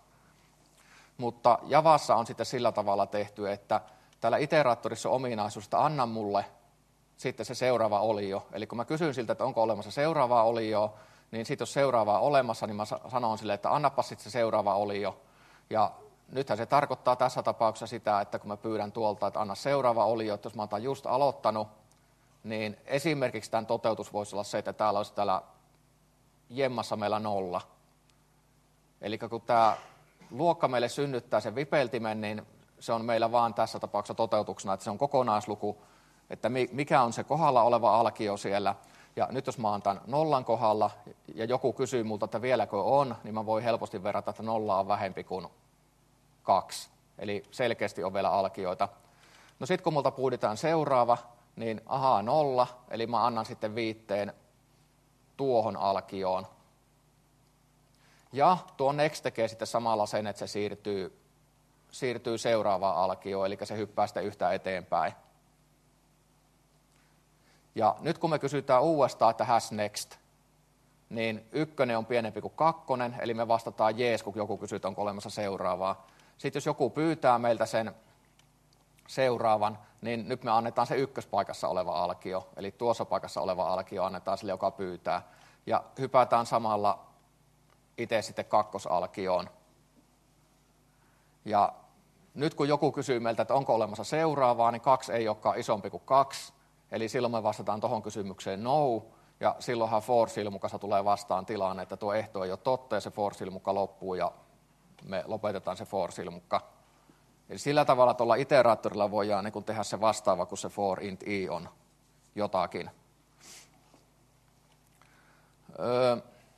Mutta Javassa on sitten sillä tavalla tehty, että täällä iteraattorissa on ominaisuus, että anna mulle sitten se seuraava olio. Eli kun mä kysyn siltä, että onko olemassa seuraavaa olioa, niin sitten jos seuraavaa olemassa, niin mä sanon sille, että annapa sitten se seuraava olio. Ja nythän se tarkoittaa tässä tapauksessa sitä, että kun mä pyydän tuolta, että anna seuraava olio, että jos mä oon just aloittanut, niin esimerkiksi tämän toteutus voisi olla se, että täällä olisi täällä jemmassa meillä nolla. Eli kun tämä luokka meille synnyttää sen vipeltimen, niin se on meillä vaan tässä tapauksessa toteutuksena, että se on kokonaisluku, että mikä on se kohdalla oleva alkio siellä. Ja nyt jos mä oon tämän nollan kohdalla ja joku kysyy multa, että vieläkö on, niin mä voin helposti verrata, että nolla on vähempi kuin kaksi. Eli selkeästi on vielä alkioita. No sitten kun multa pyydetään seuraava, niin ahaa nolla, eli mä annan sitten viitteen tuohon alkioon. Ja tuo next tekee sitten samalla sen, että se siirtyy, siirtyy seuraavaan alkioon, eli se hyppää sitten yhtä eteenpäin. Ja nyt kun me kysytään uudestaan, että has next, niin ykkönen on pienempi kuin kakkonen, eli me vastataan jees, kun joku kysyy, onko olemassa seuraavaa. Sitten jos joku pyytää meiltä sen seuraavan, niin nyt me annetaan se ykköspaikassa oleva alkio, eli tuossa paikassa oleva alkio annetaan sille, joka pyytää. Ja hypätään samalla itse sitten kakkosalkioon. Ja nyt kun joku kysyy meiltä, että onko olemassa seuraavaa, niin kaksi ei olekaan isompi kuin kaksi, eli silloin me vastataan tuohon kysymykseen no, ja silloinhan for-silmukassa tulee vastaan tilanne, että tuo ehto ei ole totta, ja se for-silmukka loppuu, ja me lopetetaan se for-silmukka. Eli sillä tavalla tuolla iteraattorilla voidaan niin kun tehdä se vastaava, kun se for int i on jotakin. Öö,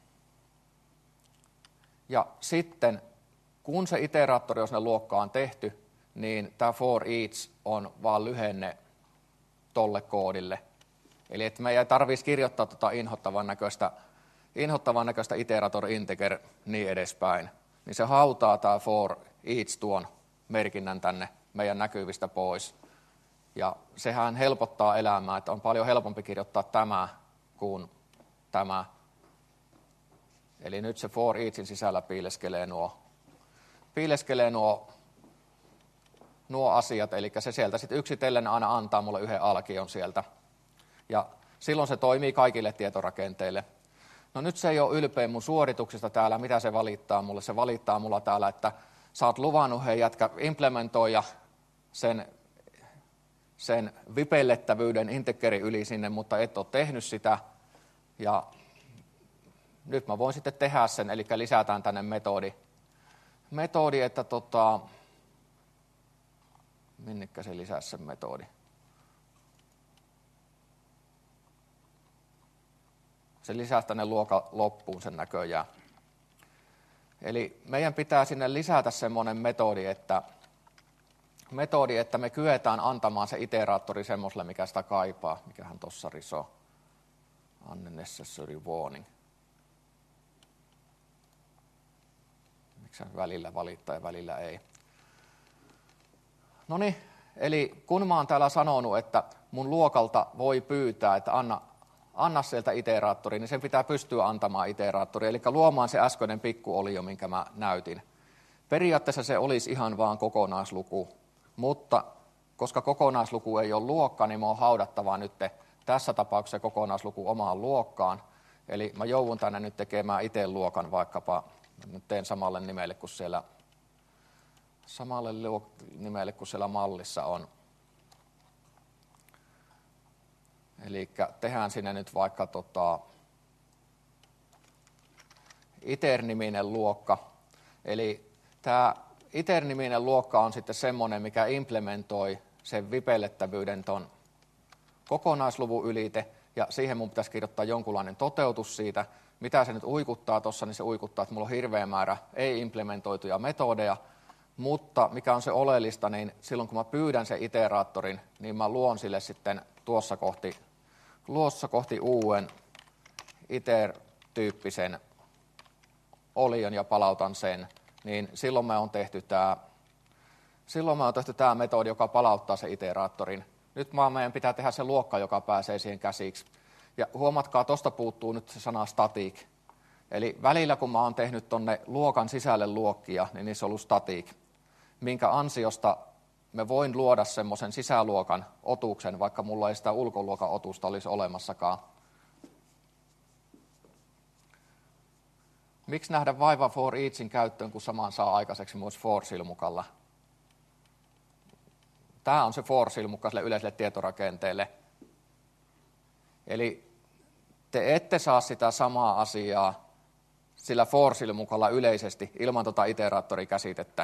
ja sitten, kun se iteraattori on sinne luokkaan tehty, niin tämä for each on vaan lyhenne tolle koodille. Eli että me ei tarvitsisi kirjoittaa tuota inhottavan näköistä, inhottavan näköistä iterator integer niin edespäin. Niin se hautaa tämä for each tuon merkinnän tänne meidän näkyvistä pois. Ja sehän helpottaa elämää, että on paljon helpompi kirjoittaa tämä kuin tämä. Eli nyt se for eachin sisällä piileskelee nuo, piileskelee nuo, nuo asiat, eli se sieltä sitten yksitellen aina antaa mulle yhden alkion sieltä. Ja silloin se toimii kaikille tietorakenteille. No nyt se ei ole ylpeä mun suorituksista täällä, mitä se valittaa mulle. Se valittaa mulla täällä, että sä oot luvannut, hei jätkä, implementoida sen, sen vipellettävyyden integeri yli sinne, mutta et ole tehnyt sitä. Ja nyt mä voin sitten tehdä sen, eli lisätään tänne metodi. Metodi, että tota, minnekä se lisäsi sen metodi? Se lisäsi tänne luokan loppuun sen näköjään. Eli meidän pitää sinne lisätä semmoinen metodi, että, metodi, että me kyetään antamaan se iteraattori semmoiselle, mikä sitä kaipaa. Mikähän tuossa risoo? Unnecessary warning. Miksi välillä valittaa ja välillä ei? Noniin, eli kun mä oon täällä sanonut, että mun luokalta voi pyytää, että anna, anna sieltä iteraattori, niin sen pitää pystyä antamaan iteraattori, eli luomaan se äskeinen pikkuolio, minkä mä näytin. Periaatteessa se olisi ihan vaan kokonaisluku, mutta koska kokonaisluku ei ole luokka, niin mä oon haudattava nyt tässä tapauksessa kokonaisluku omaan luokkaan. Eli mä joudun tänne nyt tekemään itse luokan vaikkapa, nyt teen samalle nimelle kuin siellä, samalle nimelle kuin siellä mallissa on. Eli tehdään sinne nyt vaikka tota, iter-niminen luokka. Eli tämä iter-niminen luokka on sitten semmoinen, mikä implementoi sen vipellettävyyden ton kokonaisluvun ylite, ja siihen mun pitäisi kirjoittaa jonkunlainen toteutus siitä. Mitä se nyt uikuttaa tuossa, niin se uikuttaa, että mulla on hirveä määrä ei-implementoituja metodeja, mutta mikä on se oleellista, niin silloin kun mä pyydän sen iteraattorin, niin mä luon sille sitten tuossa kohti, luossa kohti uuden iter-tyyppisen olion ja palautan sen, niin silloin me on tehty tämä, silloin me on tehty tämä metodi, joka palauttaa sen iteraattorin. Nyt vaan meidän pitää tehdä se luokka, joka pääsee siihen käsiksi. Ja huomatkaa, tuosta puuttuu nyt se sana static. Eli välillä, kun mä oon tehnyt tonne luokan sisälle luokkia, niin niissä on ollut static, minkä ansiosta me voin luoda semmoisen sisäluokan otuksen, vaikka mulla ei sitä ulkoluokan otusta olisi olemassakaan. Miksi nähdä vaiva for eachin käyttöön, kun samaan saa aikaiseksi myös for-silmukalla? Tämä on se for-silmukka sille yleiselle tietorakenteelle. Eli te ette saa sitä samaa asiaa sillä for-silmukalla yleisesti ilman tuota iteraattorikäsitettä.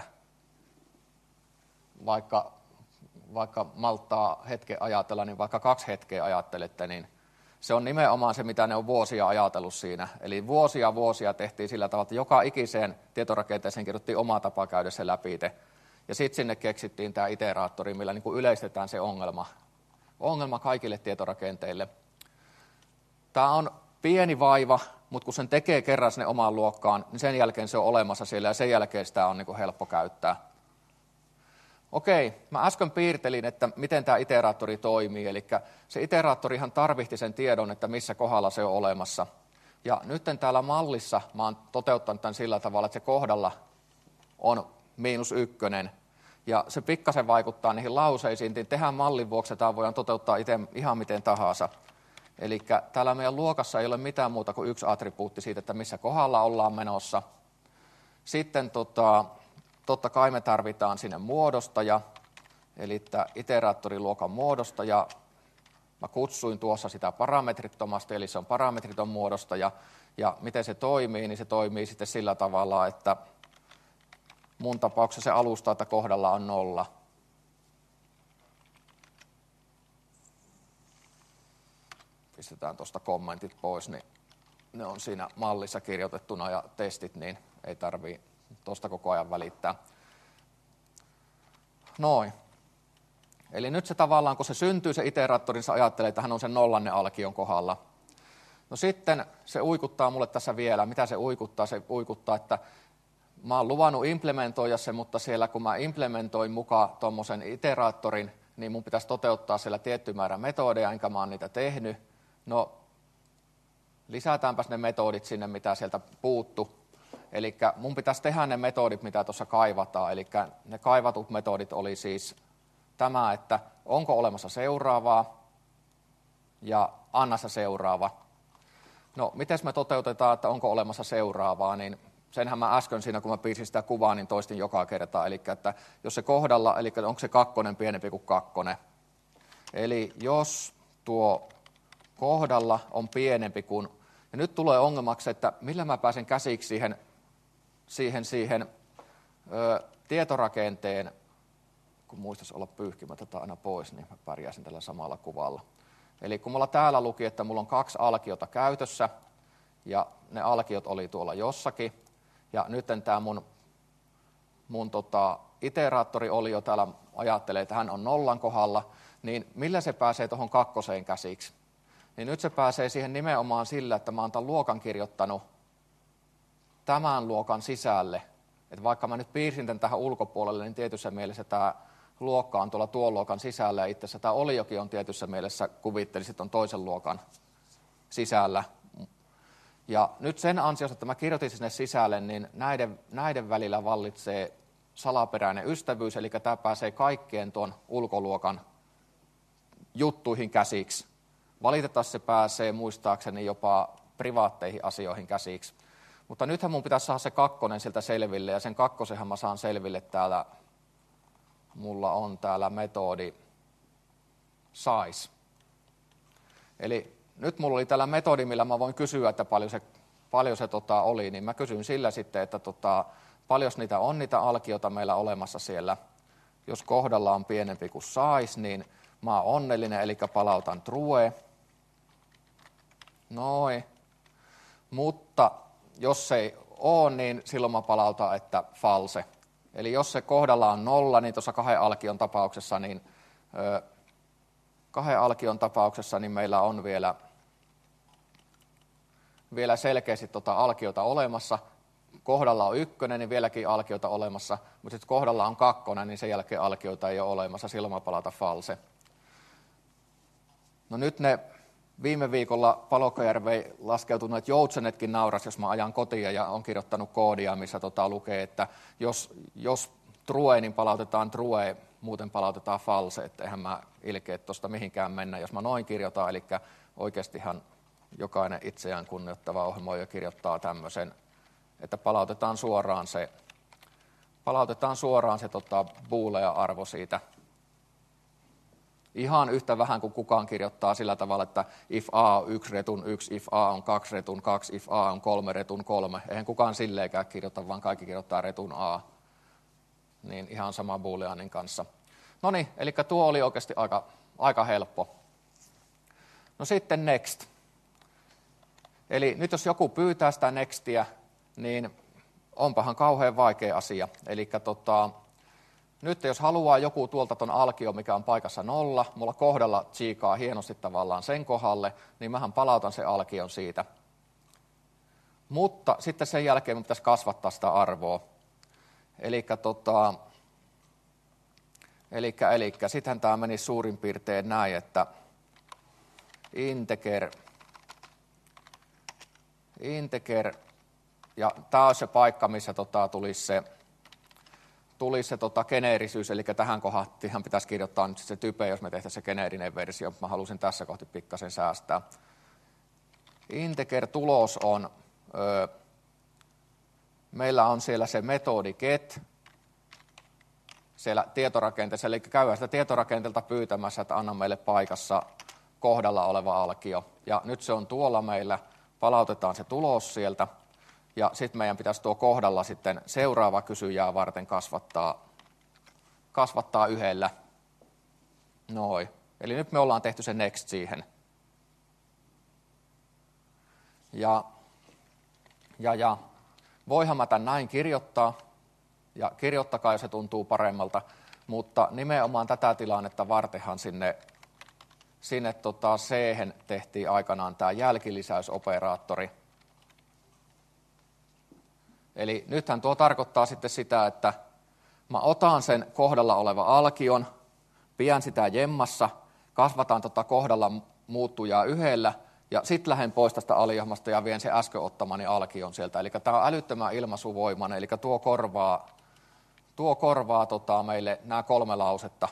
Vaikka, vaikka malttaa hetken ajatella, niin vaikka kaksi hetkeä ajattelette, niin se on nimenomaan se, mitä ne on vuosia ajatellut siinä. Eli vuosia vuosia tehtiin sillä tavalla, että joka ikiseen tietorakenteeseen kirjoittiin oma tapa käydä se läpi. Ja sitten sinne keksittiin tämä iteraattori, millä niin kuin yleistetään se ongelma. Ongelma kaikille tietorakenteille. Tämä on pieni vaiva, mutta kun sen tekee kerran sinne omaan luokkaan, niin sen jälkeen se on olemassa siellä ja sen jälkeen sitä on niin kuin helppo käyttää. Okei, mä äsken piirtelin, että miten tämä iteraattori toimii, eli se iteraattorihan tarvitsi sen tiedon, että missä kohdalla se on olemassa. Ja nyt täällä mallissa mä oon toteuttanut tämän sillä tavalla, että se kohdalla on miinus ykkönen, ja se pikkasen vaikuttaa niihin lauseisiin, niin tehdään mallin vuoksi, että tämä voidaan toteuttaa itse ihan miten tahansa. Eli täällä meidän luokassa ei ole mitään muuta kuin yksi attribuutti siitä, että missä kohdalla ollaan menossa. Sitten tota, totta kai me tarvitaan sinne muodostaja, eli tämä iteraattoriluokan muodostaja. Mä kutsuin tuossa sitä parametrittomasti, eli se on parametriton muodostaja. Ja miten se toimii, niin se toimii sitten sillä tavalla, että mun tapauksessa se alustaa, että kohdalla on nolla. Pistetään tuosta kommentit pois, niin ne on siinä mallissa kirjoitettuna ja testit, niin ei tarvitse tuosta koko ajan välittää. Noin. Eli nyt se tavallaan, kun se syntyy se iteraattori, niin se ajattelee, että hän on sen nollanne alkion kohdalla. No sitten se uikuttaa mulle tässä vielä. Mitä se uikuttaa? Se uikuttaa, että mä oon luvannut implementoida sen, mutta siellä kun mä implementoin mukaan tuommoisen iteraattorin, niin mun pitäisi toteuttaa siellä tietty määrä metodeja, enkä mä oon niitä tehnyt. No, lisätäänpäs ne metodit sinne, mitä sieltä puuttu. Eli mun pitäisi tehdä ne metodit, mitä tuossa kaivataan. Eli ne kaivatut metodit oli siis tämä, että onko olemassa seuraavaa ja anna se seuraava. No, miten me toteutetaan, että onko olemassa seuraavaa, niin senhän mä äsken siinä, kun mä piirsin sitä kuvaa, niin toistin joka kerta. Eli että jos se kohdalla, eli onko se kakkonen pienempi kuin kakkonen. Eli jos tuo kohdalla on pienempi kuin, ja nyt tulee ongelmaksi, että millä mä pääsen käsiksi siihen, siihen, siihen ö, tietorakenteen, kun muistaisi olla pyyhkimättä tätä aina pois, niin mä pärjäisin tällä samalla kuvalla. Eli kun mulla täällä luki, että mulla on kaksi alkiota käytössä, ja ne alkiot oli tuolla jossakin, ja nyt tämä mun, mun tota, iteraattori oli jo täällä, ajattelee, että hän on nollan kohdalla, niin millä se pääsee tuohon kakkoseen käsiksi? Niin nyt se pääsee siihen nimenomaan sillä, että mä oon tämän luokan kirjoittanut tämän luokan sisälle. Että vaikka mä nyt piirsin tämän tähän ulkopuolelle, niin tietyssä mielessä tämä luokka on tuolla tuon luokan sisällä, ja itse asiassa tämä oliokin on tietyssä mielessä, kuvittelisin, että on toisen luokan sisällä. Ja nyt sen ansiosta, että mä kirjoitin sinne sisälle, niin näiden, näiden välillä vallitsee salaperäinen ystävyys, eli tämä pääsee kaikkien tuon ulkoluokan juttuihin käsiksi. Valitettavasti se pääsee muistaakseni jopa privaatteihin asioihin käsiksi. Mutta nythän mun pitäisi saada se kakkonen sieltä selville, ja sen kakkosenhan mä saan selville täällä, mulla on täällä metodi size. Eli nyt mulla oli täällä metodi, millä mä voin kysyä, että paljon se, paljon se tota oli, niin mä kysyn sillä sitten, että tota, paljon niitä on niitä alkiota meillä olemassa siellä. Jos kohdalla on pienempi kuin size, niin mä oon onnellinen, eli palautan true. Noin. Mutta jos se ei ole, niin silloin mä palautan, että false. Eli jos se kohdalla on nolla, niin tuossa kahden alkion tapauksessa, niin ö, kahden alkion tapauksessa niin meillä on vielä, vielä selkeästi tota alkiota olemassa. Kohdalla on ykkönen, niin vieläkin alkiota olemassa, mutta sitten kohdalla on kakkonen, niin sen jälkeen alkiota ei ole olemassa, silloin mä palautan false. No nyt ne viime viikolla Palokkajärveen laskeutuneet joutsenetkin nauras, jos mä ajan kotia ja on kirjoittanut koodia, missä tota lukee, että jos, jos true, niin palautetaan true, muuten palautetaan false, että eihän mä ilkeä tuosta mihinkään mennä, jos mä noin kirjoitan, eli oikeastihan jokainen itseään kunnioittava ohjelmoija kirjoittaa tämmöisen, että palautetaan suoraan se, palautetaan suoraan se tota, boolea-arvo siitä. Ihan yhtä vähän kuin kukaan kirjoittaa sillä tavalla, että if a on yksi retun yksi, if a on kaksi retun kaksi, if a on kolme retun kolme. Eihän kukaan silleenkään kirjoita, vaan kaikki kirjoittaa retun a. Niin ihan sama booleanin kanssa. No niin, eli tuo oli oikeasti aika, aika helppo. No sitten next. Eli nyt jos joku pyytää sitä nextiä, niin onpahan kauhean vaikea asia. Eli tota, nyt jos haluaa joku tuolta ton alkio, mikä on paikassa nolla, mulla kohdalla tsiikaa hienosti tavallaan sen kohdalle, niin mähän palautan sen alkion siitä. Mutta sitten sen jälkeen me pitäisi kasvattaa sitä arvoa. Elikkä tota, elikkä, elikkä. Sittenhän tämä meni suurin piirtein näin, että integer, integer, ja tämä on se paikka, missä tota, tulisi se, tulisi se tota, geneerisyys, eli tähän kohtaan pitäisi kirjoittaa nyt se type, jos me tehtäisiin se geneerinen versio. Mä halusin tässä kohti pikkasen säästää. Integer-tulos on, öö, meillä on siellä se metodi get, siellä tietorakenteessa, eli käydään sitä tietorakenteelta pyytämässä, että anna meille paikassa kohdalla oleva alkio. Ja nyt se on tuolla meillä, palautetaan se tulos sieltä, ja sitten meidän pitäisi tuo kohdalla sitten seuraava kysyjää varten kasvattaa, kasvattaa yhdellä. Noin. Eli nyt me ollaan tehty se next siihen. Ja, ja, ja voihan mä tämän näin kirjoittaa, ja kirjoittakaa, jos se tuntuu paremmalta, mutta nimenomaan tätä tilannetta vartenhan sinne, sinne tota C-hen tehtiin aikanaan tämä jälkilisäysoperaattori. Eli nythän tuo tarkoittaa sitten sitä, että mä otan sen kohdalla oleva alkion, pidän sitä jemmassa, kasvataan tota kohdalla muuttujaa yhdellä, ja sitten lähden pois tästä alijahmasta ja vien se äsken ottamani alkion sieltä. Eli tämä on älyttömän ilmaisuvoimainen, eli tuo korvaa, tuo korvaa tota meille nämä kolme lausetta.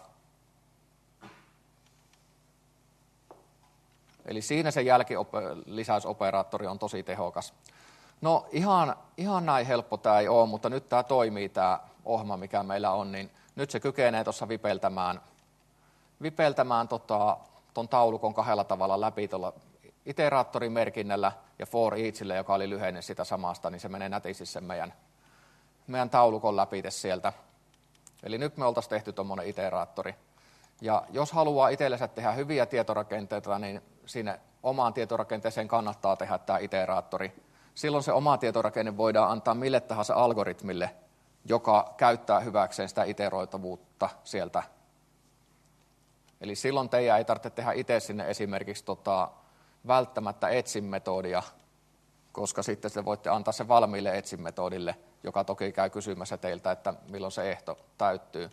Eli siinä se jälkilisäysoperaattori on tosi tehokas. No ihan, ihan näin helppo tämä ei ole, mutta nyt tämä toimii tämä ohjelma, mikä meillä on, niin nyt se kykenee tuossa vipeltämään, vipeltämään tota, ton taulukon kahdella tavalla läpi tuolla iteraattorimerkinnällä ja for eachillä, joka oli lyhenne sitä samasta, niin se menee nätisti sen meidän, meidän taulukon läpi sieltä. Eli nyt me oltaisiin tehty tuommoinen iteraattori. Ja jos haluaa itsellensä tehdä hyviä tietorakenteita, niin sinne omaan tietorakenteeseen kannattaa tehdä tämä iteraattori. Silloin se oma tietorakenne voidaan antaa mille tahansa algoritmille, joka käyttää hyväkseen sitä iteroitavuutta sieltä. Eli silloin teidän ei tarvitse tehdä itse sinne esimerkiksi tota, välttämättä etsin-metodia, koska sitten te voitte antaa se valmiille etsin-metodille, joka toki käy kysymässä teiltä, että milloin se ehto täyttyy.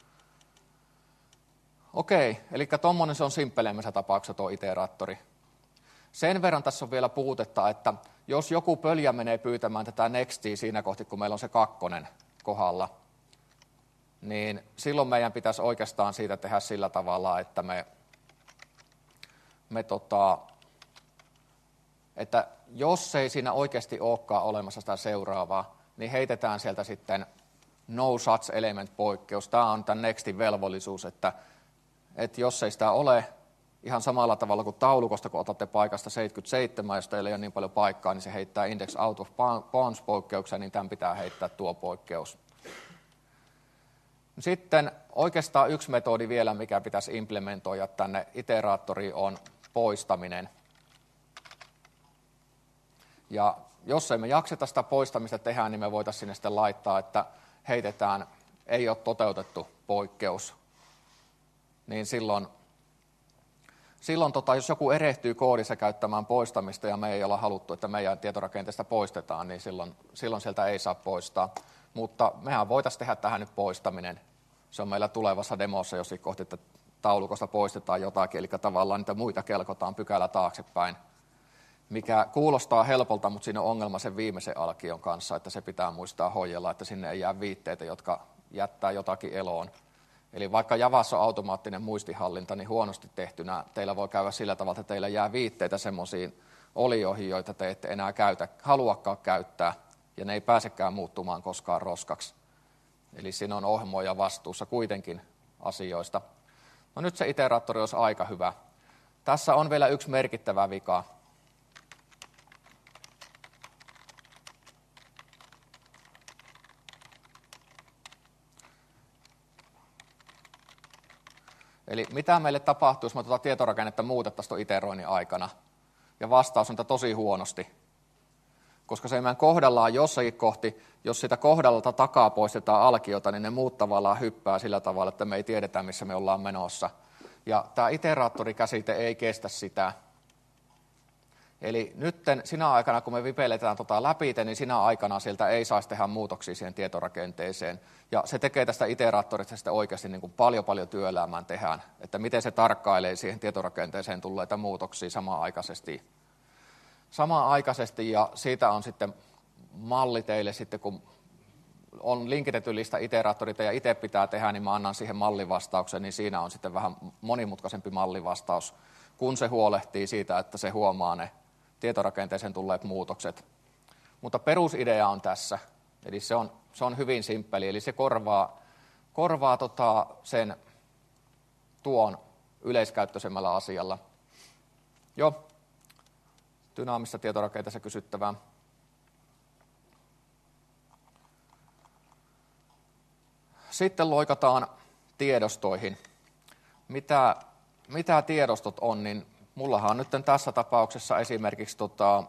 Okei, eli tuommoinen se on simppelemmässä tapauksessa tuo iteraattori. Sen verran tässä on vielä puutetta, että jos joku pöljä menee pyytämään tätä nextia siinä kohti, kun meillä on se kakkonen kohdalla, niin silloin meidän pitäisi oikeastaan siitä tehdä sillä tavalla, että me, me tota, että jos ei siinä oikeasti olekaan olemassa sitä seuraavaa, niin heitetään sieltä sitten no such element poikkeus. Tämä on tämän nextin velvollisuus, että, että jos ei sitä ole, ihan samalla tavalla kuin taulukosta, kun otatte paikasta seitsemänkymmentäseitsemän, jos teillä ei ole niin paljon paikkaa, niin se heittää index out of bounds poikkeuksia, niin tämän pitää heittää tuo poikkeus. Sitten oikeastaan yksi metodi vielä, mikä pitäisi implementoida tänne iteraattoriin, on poistaminen. Ja jos emme jakseta sitä poistamista tehdä, niin me voitaisiin sinne sitten laittaa, että heitetään ei ole toteutettu poikkeus. Niin silloin, silloin tota, jos joku erehtyy koodissa käyttämään poistamista ja me ei olla haluttu, että meidän tietorakenteesta poistetaan, niin silloin, silloin sieltä ei saa poistaa. Mutta mehän voitaisiin tehdä tähän nyt poistaminen. Se on meillä tulevassa demossa, jos kohti, että taulukosta poistetaan jotakin, eli tavallaan niitä muita kelkotaan pykälä taaksepäin. Mikä kuulostaa helpolta, mutta siinä on ongelma sen viimeisen alkion kanssa, että se pitää muistaa hoidella, että sinne ei jää viitteitä, jotka jättää jotakin eloon. Eli vaikka Javassa on automaattinen muistihallinta, niin huonosti tehtynä teillä voi käydä sillä tavalla, että teillä jää viitteitä semmoisiin olioihin, joita te ette enää käytä, haluakaan käyttää, ja ne ei pääsekään muuttumaan koskaan roskaksi. Eli siinä on ohjelmoija vastuussa kuitenkin asioista. No nyt se iteraattori olisi aika hyvä. Tässä on vielä yksi merkittävä vika. Eli mitä meille tapahtuu, jos me tuota tietorakennetta muutettaisiin tuon iteroinnin aikana? Ja vastaus on, että tosi huonosti. Koska se meidän kohdallaan jossakin kohti, jos sitä kohdalta takaa poistetaan alkiota, niin ne muut tavallaan hyppää sillä tavalla, että me ei tiedetä, missä me ollaan menossa. Ja tämä iteraattorikäsite ei kestä sitä. Eli nytten sinä aikana, kun me vipeletään tota läpi, niin sinä aikana sieltä ei saisi tehdä muutoksia siihen tietorakenteeseen. Ja se tekee tästä iteraattorista sitten oikeasti niin kuin paljon paljon työelämään tehdään, että miten se tarkkailee siihen tietorakenteeseen tulleita muutoksia samanaikaisesti. Samanaikaisesti ja siitä on sitten malli teille sitten, kun on linkitetty lista iteraattoreita ja itse pitää tehdä, niin mä annan siihen mallivastauksen, niin siinä on sitten vähän monimutkaisempi mallivastaus, kun se huolehtii siitä, että se huomaa ne tietorakenteeseen tulleet muutokset. Mutta perusidea on tässä, eli se on, se on hyvin simppeli, eli se korvaa, korvaa tota sen tuon yleiskäyttöisemmällä asialla. Jo, dynaamisessa tietorakenteessa kysyttävää. Sitten loikataan tiedostoihin. Mitä, mitä tiedostot on, niin mullahan on nyt tässä tapauksessa esimerkiksi, tota,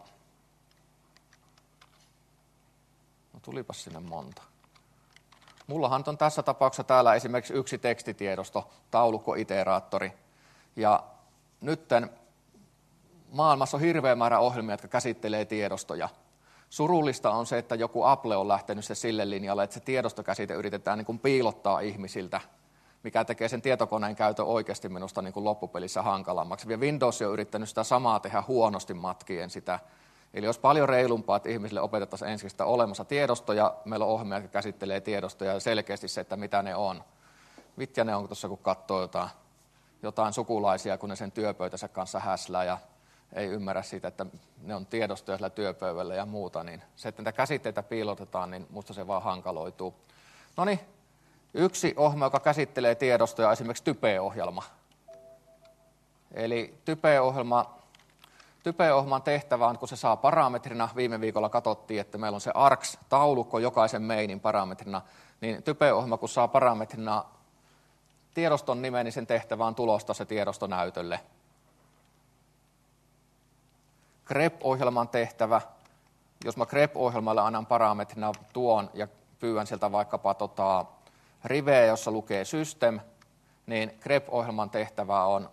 no tulipas sinne monta. Mullahan on tässä tapauksessa täällä esimerkiksi yksi tekstitiedosto, taulukko-iteraattori. Ja nytten maailmassa on hirveä määrä ohjelmia, jotka käsittelee tiedostoja. Surullista on se, että joku Apple on lähtenyt se sille linjalle, että se tiedostokäsite yritetään niin kuin piilottaa ihmisiltä, mikä tekee sen tietokoneen käytön oikeasti minusta niin kuin loppupelissä hankalammaksi. Ja Windows on yrittänyt sitä samaa tehdä huonosti matkien sitä. Eli olisi paljon reilumpaa, että ihmisille opetettaisiin ensin sitä olemassa tiedostoja. Meillä on ohjelmia, jotka käsittelee tiedostoja ja selkeästi se, että mitä ne on. Mitkä ne on tuossa, kun katsoo jotain, jotain sukulaisia, kun ne sen työpöytänsä kanssa häslää ja ei ymmärrä siitä, että ne on tiedostoja sillä työpöydällä ja muuta, niin se, että niitä käsitteitä piilotetaan, niin musta se vaan hankaloituu. No niin, yksi ohjelma, joka käsittelee tiedostoja, on esimerkiksi Type-ohjelma. Eli Type-ohjelma, Type-ohjelman tehtävä on, kun se saa parametrina, viime viikolla katsottiin, että meillä on se args-taulukko jokaisen mainin parametrina, niin Type-ohjelma, kun saa parametrina tiedoston nimen, niin sen tehtävä on tulostaa se tiedosto näytölle. grep-ohjelman tehtävä, jos mä grep-ohjelmalle annan parametrina tuon ja pyydän sieltä vaikkapa tota riveä, jossa lukee system, niin grep-ohjelman tehtävä on,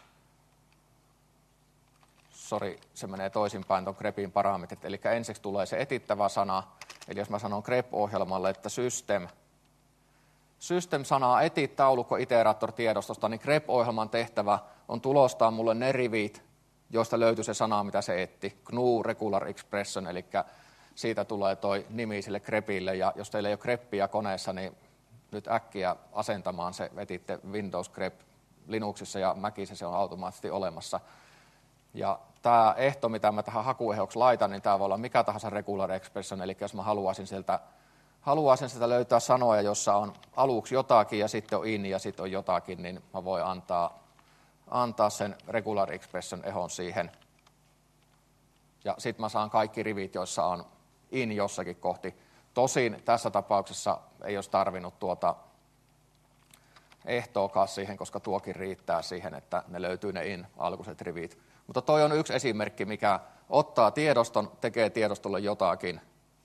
sori, se menee toisinpäin tuon grepin parametrit, eli ensiksi tulee se etittävä sana, eli jos mä sanon grep-ohjelmalle, että system, system-sanaa etit taulukko iteraattor tiedostosta, niin grep-ohjelman tehtävä on tulostaa mulle ne rivit, joista löytyy se sana, mitä se etti, G N U Regular Expression, eli siitä tulee toi nimi sille grepille, ja jos teillä ei ole greppiä koneessa, niin nyt äkkiä asentamaan se, etitte Windows grep Linuxissa ja Macissa se on automaattisesti olemassa. Ja tämä ehto, mitä mä tähän hakuehdoksi laitan, niin tämä voi olla mikä tahansa Regular Expression, eli jos mä haluaisin sieltä, haluaisin sieltä löytää sanoja, jossa on aluksi jotakin ja sitten on in ja sitten on jotakin, niin mä voin antaa antaa sen regular expression ehon siihen. Ja sitten mä saan kaikki rivit, joissa on in jossakin kohti. Tosin tässä tapauksessa ei olisi tarvinnut tuota ehtoakaan siihen, koska tuokin riittää siihen, että ne löytyy ne in alkuiset rivit. Mutta toi on yksi esimerkki, mikä ottaa tiedoston, tekee tiedostolle jotakin.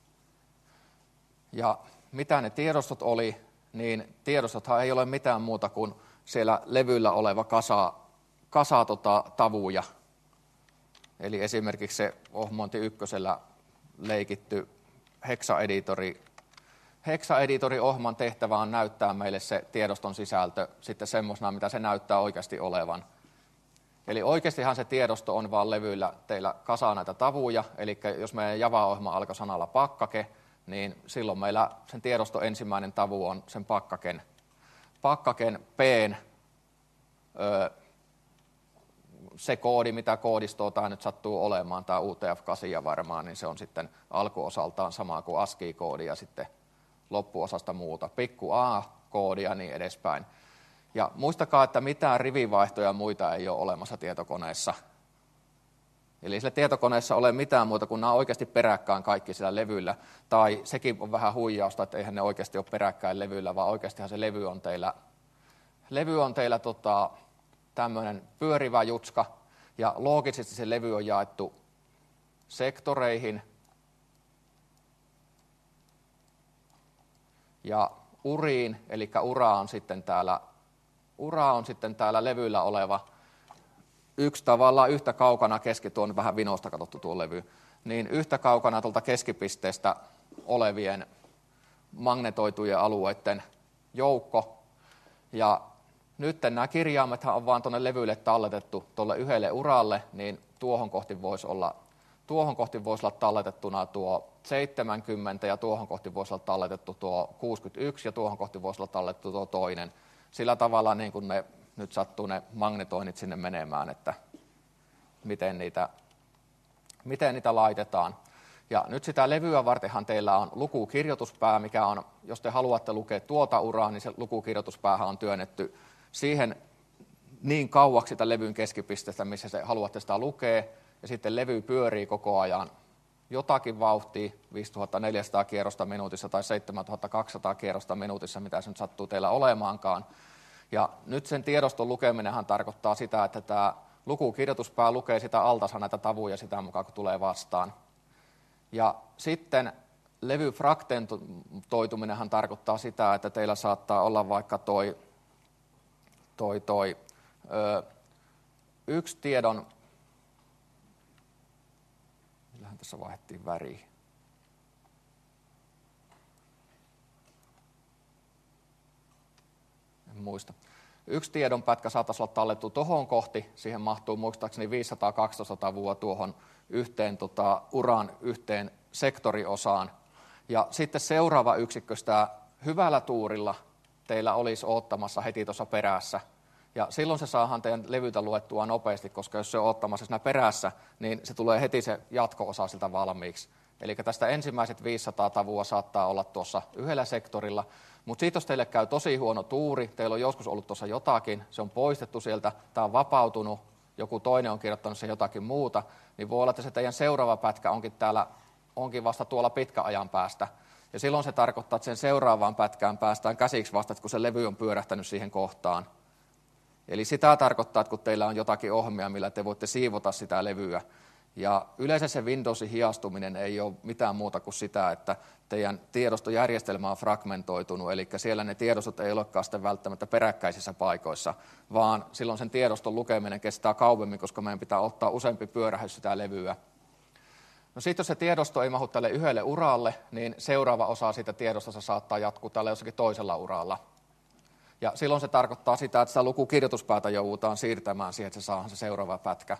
Ja mitä ne tiedostot oli, niin tiedostothan ei ole mitään muuta kuin siellä levyllä oleva kasa kasa tota, tavuja. Eli esimerkiksi se Ohmonti ykkösellä leikitty hexaeditori. Hexaeditori ohjelman tehtävä on näyttää meille se tiedoston sisältö sitten semmoisena, mitä se näyttää oikeasti olevan. Eli oikeastihan se tiedosto on vaan levyillä teillä kasa näitä tavuja. Eli jos meidän Java-ohjelma alkoi sanalla pakkake, niin silloin meillä sen tiedoston ensimmäinen tavu on sen pakkaken, pakkaken P:n öö, se koodi, mitä koodistoa tämä nyt sattuu olemaan, tämä U T F kahdeksan varmaan, niin se on sitten alkuosaltaan sama kuin ASCII-koodi ja sitten loppuosasta muuta, pikku A-koodia ja niin edespäin. Ja muistakaa, että mitään rivivaihtoja ja muita ei ole olemassa tietokoneessa. Eli sillä tietokoneessa ole mitään muuta kuin nämä oikeasti peräkkäin kaikki sillä levyllä. Tai sekin on vähän huijausta, että eihän ne oikeasti ole peräkkäin levyllä, vaan oikeastihan se levy on teillä, levy on teillä tota, tämmöinen pyörivä jutska. Ja loogisesti se levy on jaettu sektoreihin. Ja uriin, eli ura on sitten täällä, ura on sitten täällä levyllä oleva yksi tavallaan yhtä kaukana keski, tuo on vähän vinosta katsottu tuo levy, niin yhtä kaukana tuolta keskipisteestä olevien magnetoitujen alueiden joukko. Ja nyt nämä kirjaimethan on vaan tuonne levyille talletettu tuolle yhdelle uralle, niin tuohon kohti voisi olla, tuohon kohti voisi olla talletettuna tuo seitsemänkymmentä ja tuohon kohti voisi olla talletettu tuo kuusikymmentäyksi ja tuohon kohti voisi olla talletettu tuo toinen. Sillä tavalla niin kuin ne nyt sattuu ne magnetoinnit sinne menemään, että miten niitä, miten niitä laitetaan. Ja nyt sitä levyä vartenhan teillä on lukukirjoituspää, mikä on, jos te haluatte lukea tuota uraa, niin se lukukirjoituspäähän on työnnetty siihen niin kauaksi sitä levyn keskipisteestä, missä se haluatte sitä lukea, ja sitten levy pyörii koko ajan jotakin vauhtia, viisituhattaneljäsataa kierrosta minuutissa tai seitsemäntuhattakaksisataa kierrosta minuutissa, mitä se nyt sattuu teillä olemaankaan. Ja nyt sen tiedoston lukeminenhan tarkoittaa sitä, että tämä lukukirjoituspää lukee sitä altansa näitä tavuja sitä mukaan, kun tulee vastaan. Ja sitten levyfragmentoituminenhan tarkoittaa sitä, että teillä saattaa olla vaikka toi, toi, toi ö, yksi tiedon, millähän tässä vaihdettiin väriä. En muista. Yksi tiedonpätkä saattaisi olla tallettu tuohon kohti, siihen mahtuu muistaakseni viisisataakaksitoista tavua tuohon yhteen tota, uran yhteen sektoriosaan. Ja sitten seuraava yksikkö sitä hyvällä tuurilla teillä olisi odottamassa heti tuossa perässä. Ja silloin se saadaan teidän levytä luettua nopeasti, koska jos se on odottamassa siinä perässä, niin se tulee heti se jatko-osa siltä valmiiksi. Eli tästä ensimmäiset viisisataa tavua saattaa olla tuossa yhdellä sektorilla, mutta siitä jos teille käy tosi huono tuuri, teillä on joskus ollut tuossa jotakin, se on poistettu sieltä, tämä on vapautunut, joku toinen on kirjoittanut se jotakin muuta, niin voi olla, että se teidän seuraava pätkä onkin täällä, onkin vasta tuolla pitkän ajan päästä. Ja silloin se tarkoittaa, että sen seuraavaan pätkään päästään käsiksi vasta, kun se levy on pyörähtänyt siihen kohtaan. Eli sitä tarkoittaa, että kun teillä on jotakin ohjelmia, millä te voitte siivota sitä levyä. Ja yleensä se Windowsin hiastuminen ei ole mitään muuta kuin sitä, että teidän tiedostojärjestelmä on fragmentoitunut, eli siellä ne tiedostot ei olekaan sitten välttämättä peräkkäisissä paikoissa, vaan silloin sen tiedoston lukeminen kestää kauemmin, koska meidän pitää ottaa useampi pyörähys sitä levyä. No sitten jos se tiedosto ei mahdu tälle yhdelle uralle, niin seuraava osa siitä tiedostosta saattaa jatkuu tällä jossakin toisella uralla. Ja silloin se tarkoittaa sitä, että sitä lukukirjoituspäätä joudutaan siirtämään siihen, että se saadaan se seuraava pätkä.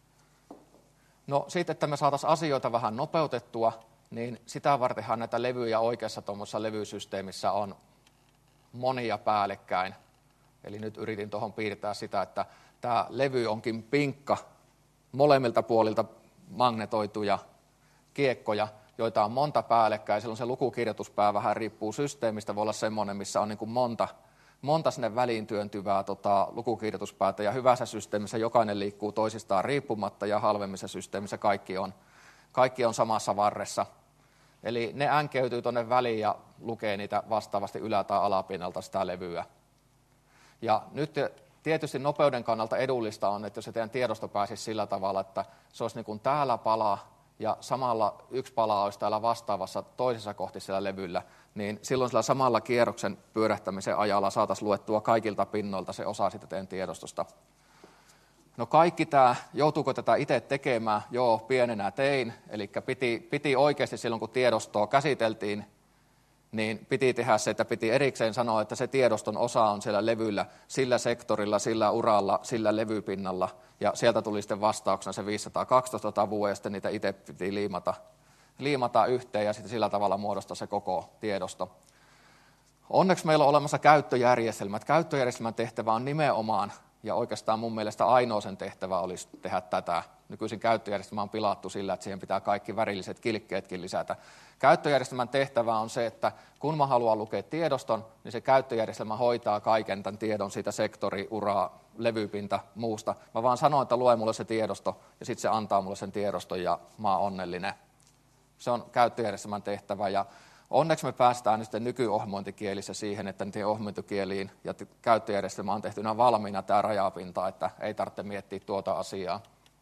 No sitten, että me saataisiin asioita vähän nopeutettua, niin sitä vartenhan näitä levyjä oikeassa tuommoisessa levysysteemissä on monia päällekkäin. Eli nyt yritin tuohon piirtää sitä, että tämä levy onkin pinkka, molemmilta puolilta magnetoituja kiekkoja, joita on monta päällekkäin. Silloin se lukukirjoituspää vähän riippuu systeemistä, voi olla semmoinen, missä on niin kuin monta, monta sinne väliin työntyvää tota, lukukirjoituspäätä, ja hyvässä systeemissä jokainen liikkuu toisistaan riippumatta, ja halvemmissa systeemissä kaikki on, kaikki on samassa varressa. Eli ne änkeytyy tuonne väliin ja lukee niitä vastaavasti ylä- tai alapinnalta sitä levyä. Ja nyt tietysti nopeuden kannalta edullista on, että jos se teidän tiedosto pääsisi sillä tavalla, että se olisi niin kuin täällä pala, ja samalla yksi pala olisi täällä vastaavassa toisessa kohti siellä levyllä, niin silloin sillä samalla kierroksen pyörähtämisen ajalla saataisiin luettua kaikilta pinnoilta se osa sitä teidän tiedostosta. No kaikki tämä, joutuuko tätä itse tekemään? Joo, pienenä tein, eli piti, piti oikeasti silloin kun tiedostoa käsiteltiin, niin piti tehdä se, että piti erikseen sanoa, että se tiedoston osa on siellä levyllä, sillä sektorilla, sillä uralla, sillä levypinnalla, ja sieltä tuli sitten vastauksena se viisisataakaksitoista tavua, ja sitten niitä itse piti liimata, liimata yhteen, ja sitten sillä tavalla muodostaa se koko tiedosto. Onneksi meillä on olemassa käyttöjärjestelmät. Käyttöjärjestelmän tehtävä on nimenomaan, ja oikeastaan mun mielestä ainoa sen tehtävä olisi tehdä tätä. Nykyisin käyttöjärjestelmä on pilattu sillä, että siihen pitää kaikki värilliset kilkkeetkin lisätä. Käyttöjärjestelmän tehtävä on se, että kun mä haluan lukea tiedoston, niin se käyttöjärjestelmä hoitaa kaiken tämän tiedon siitä sektori, uraa, levypinta, muusta. Mä vaan sanon, että lue mulle se tiedosto, ja sitten se antaa mulle sen tiedoston, ja mä oon onnellinen. Se on käyttöjärjestelmän tehtävä, ja onneksi me päästään nyt nykyohjelmointikielissä siihen, että niiden ohjelmointikieliin ja käyttöjärjestelmä on tehtynä valmiina tämä rajapinta, että ei tarvitse miettiä tuota asiaa.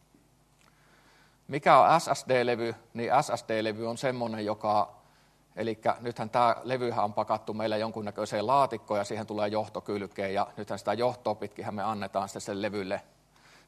Mikä on S S D-levy? Niin S S D-levy on semmoinen, joka, eli nythän tämä levyhän on pakattu meillä jonkunnäköiseen laatikkoon ja siihen tulee johtokylkeen, ja nythän sitä johtoa pitkinhän me annetaan sitten sen levylle,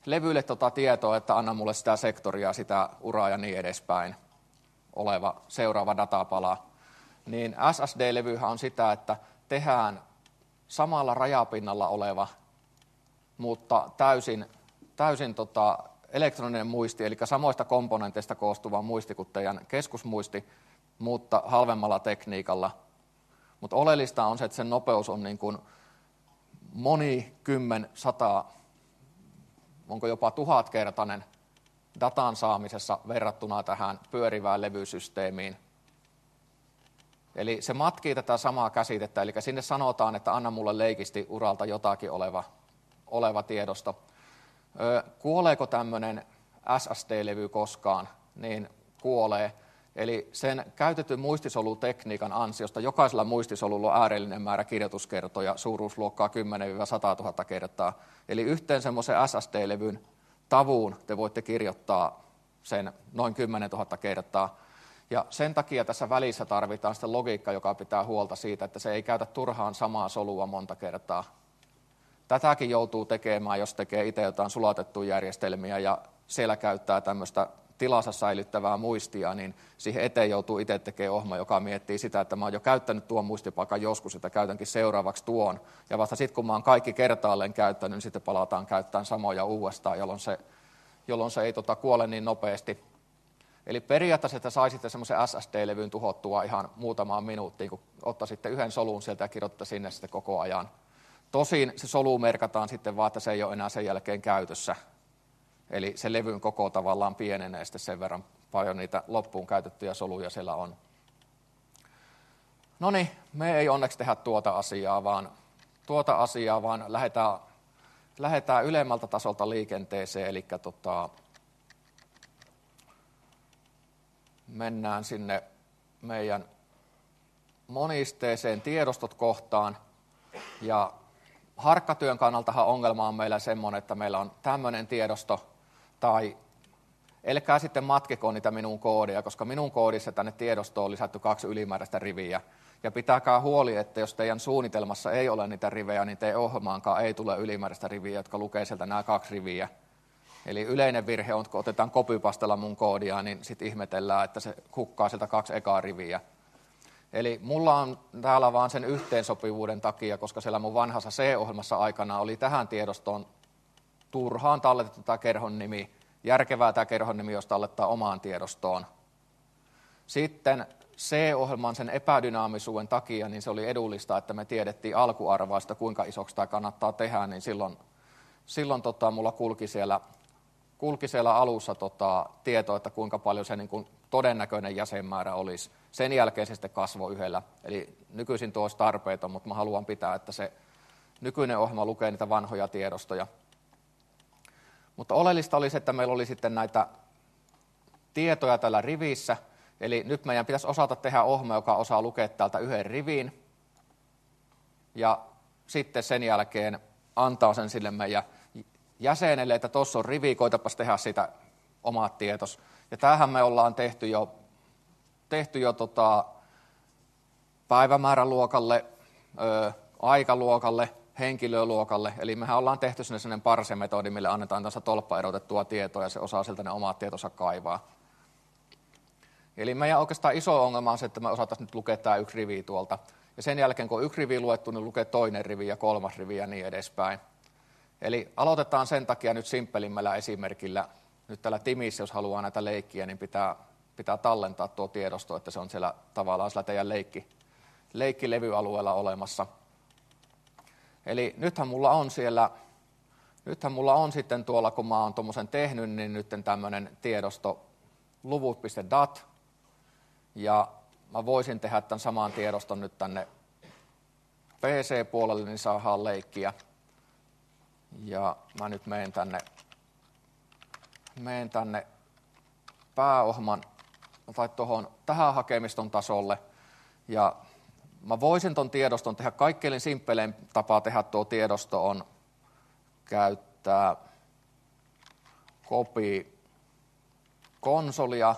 levyille tota tietoa, että anna mulle sitä sektoria, sitä uraa ja niin edespäin oleva seuraava datapala. Niin S S D-levyhän on sitä, että tehdään samalla rajapinnalla oleva, mutta täysin, täysin tota elektroninen muisti, eli samoista komponenteista koostuva muisti kuin teidän keskusmuisti, mutta halvemmalla tekniikalla. Mutta oleellista on se, että sen nopeus on niin kuin moni, kymmen, sata, onko jopa tuhatkertainen datan saamisessa verrattuna tähän pyörivään levysysteemiin. Eli se matkii tätä samaa käsitettä, eli sinne sanotaan, että anna mulle leikisti uralta jotakin oleva, oleva tiedosto. Öö, kuoleeko tämmöinen S S D-levy koskaan? Niin kuolee. Eli sen käytetyn muistisolutekniikan ansiosta jokaisella muistisolulla on äärellinen määrä kirjoituskertoja, suuruusluokkaa kymmenen sata tuhatta kertaa. Eli yhteen semmoisen S S D-levyn tavuun te voitte kirjoittaa sen noin kymmenen tuhatta kertaa. Ja sen takia tässä välissä tarvitaan sitä logiikkaa, joka pitää huolta siitä, että se ei käytä turhaan samaa solua monta kertaa. Tätäkin joutuu tekemään, jos tekee itse jotain sulatettuja järjestelmiä ja siellä käyttää tämmöistä tilassa säilyttävää muistia, niin siihen eteen joutuu itse tekemään ohjelma, joka miettii sitä, että mä oon jo käyttänyt tuon muistipaikan joskus, että käytänkin seuraavaksi tuon. Ja vasta sitten, kun mä oon kaikki kertaalleen käyttänyt, niin sitten palataan käyttämään samoja uudestaan, jolloin se, jolloin se ei tota, kuole niin nopeasti. Eli periaatteessa, että saisitte semmoisen S S D-levyn tuhottua ihan muutamaan minuuttiin, kun ottaisitte yhden solun sieltä ja kirjoittaisitte sinne sitten koko ajan. Tosin se solu merkataan sitten vaan, että se ei ole enää sen jälkeen käytössä. Eli se levyn koko tavallaan pienenee sitten sen verran paljon niitä loppuun käytettyjä soluja siellä on. No niin, me ei onneksi tehdä tuota asiaa, vaan, tuota asiaa, vaan lähdetään, lähdetään ylemmältä tasolta liikenteeseen, eli tota, mennään sinne meidän monisteeseen tiedostot kohtaan. Ja harkkatyön kannaltahan ongelma on meillä semmoinen, että meillä on tämmöinen tiedosto, tai älkää sitten matkiko niitä minun koodia, koska minun koodissa tänne tiedostoon on lisätty kaksi ylimääräistä riviä. Ja pitäkää huoli, että jos teidän suunnitelmassa ei ole niitä rivejä, niin teidän ohjelmaankaan ei tule ylimääräistä riviä, jotka lukee sieltä nämä kaksi riviä. Eli yleinen virhe on, kun otetaan copypastella mun koodia, niin sitten ihmetellään, että se hukkaa sieltä kaksi ekaa riviä. Eli mulla on täällä vaan sen yhteensopivuuden takia, koska siellä mun vanhassa C-ohjelmassa aikana oli tähän tiedostoon turhaan talletettu tämä kerhon nimi, järkevää tämä kerhon nimi, jos tallettaa omaan tiedostoon. Sitten C-ohjelman sen epädynaamisuuden takia, niin se oli edullista, että me tiedettiin alkuarvaista, kuinka isoksi tämä kannattaa tehdä, niin silloin, silloin tota, mulla kulki siellä, kulki siellä alussa tota, tieto, että kuinka paljon se niin kuin todennäköinen jäsenmäärä olisi. Sen jälkeen se sitten kasvoi yhdellä. Eli nykyisin tuo olisi tarpeeton, mutta mä haluan pitää, että se nykyinen ohjelma lukee niitä vanhoja tiedostoja. Mutta oleellista oli se, että meillä oli sitten näitä tietoja tällä rivissä. Eli nyt meidän pitäisi osata tehdä ohjelma, joka osaa lukea täältä yhden riviin. Ja sitten sen jälkeen antaa sen sille meidän jäsenelle, että tuossa on rivi, koitapas tehdä sitä omat tietos. Ja tämähän me ollaan tehty jo, tehty jo tota päivämääräluokalle, ö, aikaluokalle, henkilöluokalle. Eli mehän ollaan tehty sinne sellainen parse-metodi, mille annetaan tässä tolppaerotettua tietoa ja se osaa sieltä ne omat tietonsa kaivaa. Eli meidän oikeastaan iso ongelma on se, että me osataan nyt lukea tämä yksi rivi tuolta. Ja sen jälkeen, kun on yksi rivi luettu, niin lukee toinen rivi ja kolmas rivi ja niin edespäin. Eli aloitetaan sen takia nyt simppelimmällä esimerkillä. Nyt täällä Timissä, jos haluaa näitä leikkiä, niin pitää, pitää tallentaa tuo tiedosto, että se on siellä tavallaan sillä teidän leikki, leikkilevyalueella olemassa. Eli nythän mulla on siellä, nythän mulla on sitten tuolla, kun mä oon tuommoisen tehnyt, niin nyt tämmöinen tiedosto luvut.dat. Ja mä voisin tehdä tämän saman tiedoston nyt tänne P C-puolelle, niin saadaan leikkiä. Ja mä nyt menen tänne, menen tänne pääohjelman tai tuohon tähän hakemiston tasolle. Ja mä voisin ton tiedoston tehdä, kaikkein simppelein tapa tehdä tuo tiedosto on käyttää copy konsolia.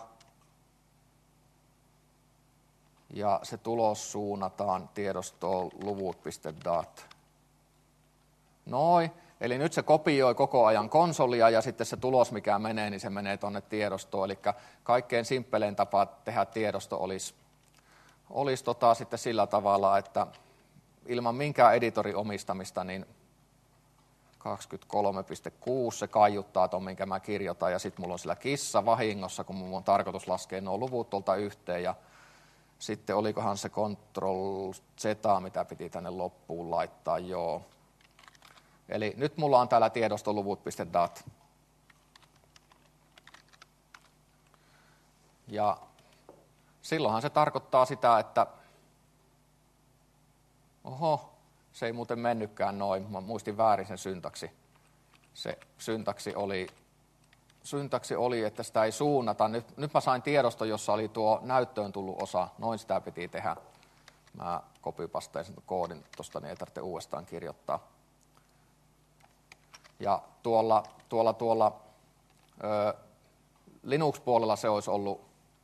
Ja se tulos suunnataan tiedostoon luvut.dat. Noin. Eli nyt se kopioi koko ajan konsolia ja sitten se tulos, mikä menee, niin se menee tuonne tiedostoon. Eli kaikkein simppelein tapa tehdä tiedosto olisi, olisi tota sitten sillä tavalla, että ilman minkään editorin omistamista, niin kaksikymmentäkolme pilkku kuusi se kaiuttaa tuon, minkä mä kirjoitan, ja sitten mulla on sillä kissa vahingossa, kun mun on tarkoitus laskea nuo luvut tuolta yhteen, ja sitten olikohan se Control Z, mitä piti tänne loppuun laittaa, joo. Eli nyt mulla on täällä tiedostoluvut.dat. Ja silloinhan se tarkoittaa sitä, että oho, se ei muuten mennytkään noin, mä muistin väärin sen syntaksi. Se syntaksi oli, syntaksi oli, että sitä ei suunnata. Nyt, nyt mä sain tiedosto, jossa oli tuo näyttöön tullut osa, noin sitä piti tehdä. Mä copypastein sen koodin tuosta, niin ei tarvitse uudestaan kirjoittaa. Ja tuolla, tuolla, tuolla ö, Linux-puolella se olisi ollut,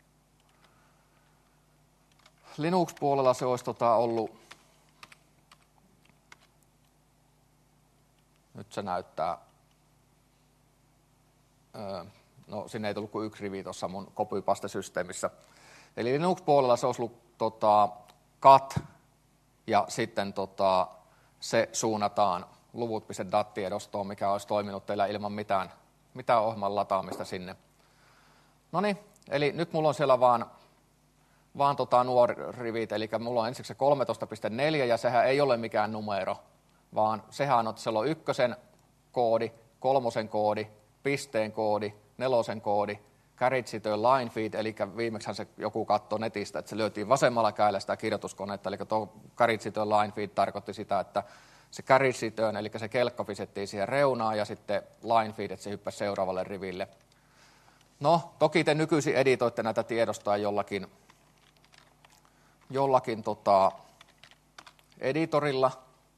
Linux-puolella se olisi tota ollut, nyt se näyttää, ö, no sinne ei tullut kuin yksi rivi tuossa mun copypaste-systeemissä. Eli Linux-puolella se olisi ollut tota, cat ja sitten tota, se suunnataan luvut.dat-tiedostoon, mikä olisi toiminut teillä ilman mitään, mitään ohjelman lataamista sinne. No niin, eli nyt mulla on siellä vaan, vaan tota nuo rivit, eli mulla on ensiksi se kolmetoista pilkku neljä, ja sehän ei ole mikään numero, vaan sehän on, että siellä on ykkösen koodi, kolmosen koodi, pisteen koodi, nelosen koodi, carriage line feed, eli viimeksihän se joku katsoi netistä, että se löytiin vasemmalla kädellä sitä kirjoituskonetta, eli tuo carriage line feed tarkoitti sitä, että se carriage return, eli se kelkka pisettiin siihen reunaan, ja sitten line feed, että se hyppäsi seuraavalle riville. No, toki te nykyisin editoitte näitä tiedostoja jollakin, jollakin tota, editorilla,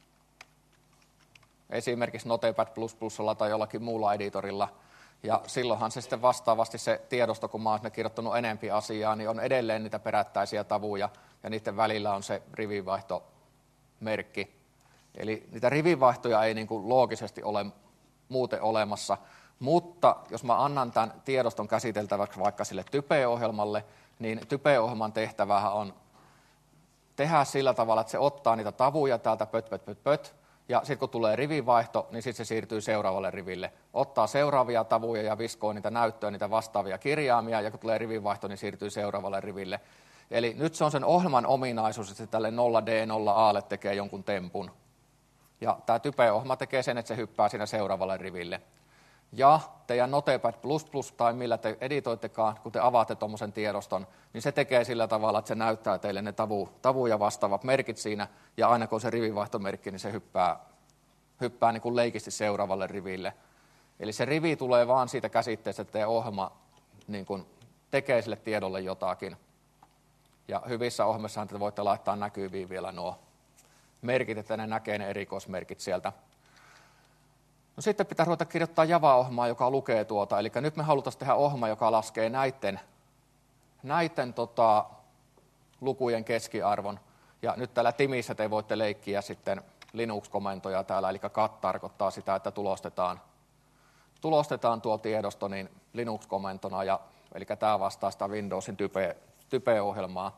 esimerkiksi Notepad plus plusalla tai jollakin muulla editorilla, ja silloinhan se sitten vastaavasti se tiedosto, kun mä oon sinne kirjoittanut enempi asiaa, niin on edelleen niitä perättäisiä tavuja, ja niiden välillä on se rivivaihtomerkki. Eli niitä rivivaihtoja ei niin kuin loogisesti ole muuten olemassa, mutta jos mä annan tämän tiedoston käsiteltäväksi vaikka sille Type-ohjelmalle, niin Type-ohjelman tehtävähän on tehdä sillä tavalla, että se ottaa niitä tavuja täältä pöt, pöt, pöt, pöt, ja sitten kun tulee rivivaihto, niin sitten se siirtyy seuraavalle riville. Ottaa seuraavia tavuja ja viskoo niitä näyttöön, niitä vastaavia kirjaimia, ja kun tulee rivivaihto, niin siirtyy seuraavalle riville. Eli nyt se on sen ohjelman ominaisuus, että se tälle nolla D nolla A:lle tekee jonkun tempun. Ja tämä Type-ohjelma tekee sen, että se hyppää siinä seuraavalle riville. Ja teidän Notepad plus plus tai millä te editoittekaan, kun te avaatte tuommoisen tiedoston, niin se tekee sillä tavalla, että se näyttää teille ne tavu, tavuja vastaavat merkit siinä, ja aina kun on se rivivaihtomerkki, niin se hyppää, hyppää niin kuin leikisti seuraavalle riville. Eli se rivi tulee vaan siitä käsitteestä, että teidän ohjelma niin kuin tekee sille tiedolle jotakin. Ja hyvissä ohjelmissahan te voitte laittaa näkyviin vielä nuo merkit, että ne näkee ne erikoismerkit sieltä. No sitten pitää ruveta kirjoittaa Java-ohjelmaa, joka lukee tuota. Eli nyt me halutaan tehdä ohjelma, joka laskee näiden, näiden tota, lukujen keskiarvon. Ja nyt täällä Timissä te voitte leikkiä sitten Linux-komentoja täällä, eli cat tarkoittaa sitä, että tulostetaan, tulostetaan tuo tiedosto niin Linux-komentona, ja, eli tämä vastaa sitä Windowsin type, type-ohjelmaa.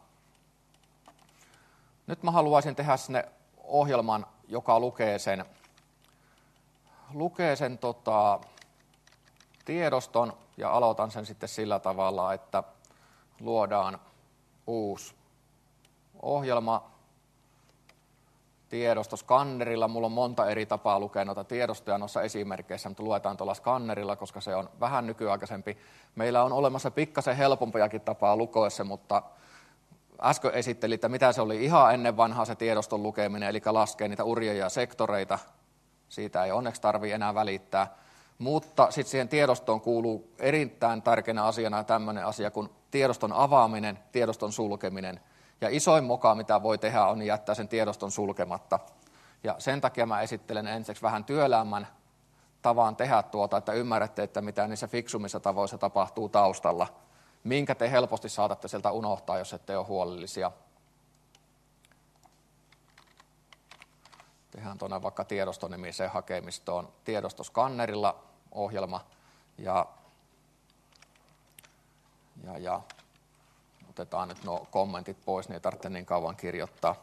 Nyt mä haluaisin tehdä sinne ohjelman, joka lukee sen, lukee sen tota, tiedoston, ja aloitan sen sitten sillä tavalla, että luodaan uusi ohjelma tiedostoskannerilla. Mulla on monta eri tapaa lukea noita tiedostoja noissa esimerkkeissä, mutta luetaan tuolla skannerilla, koska se on vähän nykyaikaisempi. Meillä on olemassa pikkasen helpompiakin tapaa lukea se, mutta äsken esittelin, että mitä se oli ihan ennen vanhaa se tiedoston lukeminen, eli laskee niitä urjeja ja sektoreita. Siitä ei onneksi tarvitse enää välittää. Mutta sitten siihen tiedostoon kuuluu erittäin tärkeänä asiana tämmöinen asia kuin tiedoston avaaminen, tiedoston sulkeminen. Ja isoin moka, mitä voi tehdä, on jättää sen tiedoston sulkematta. Ja sen takia mä esittelen ensiksi vähän työelämän tavan tehdä tuota, että ymmärrätte, että mitä niissä fiksumissa tavoissa tapahtuu taustalla. Minkä te helposti saatatte sieltä unohtaa, jos ette ole huolellisia. ihan tuonne vaikka tiedostonimiseen hakemistoon tiedostoskannerilla ohjelma ja, ja, ja otetaan nyt nuo kommentit pois, niin ei tarvitse niin kauan kirjoittaa.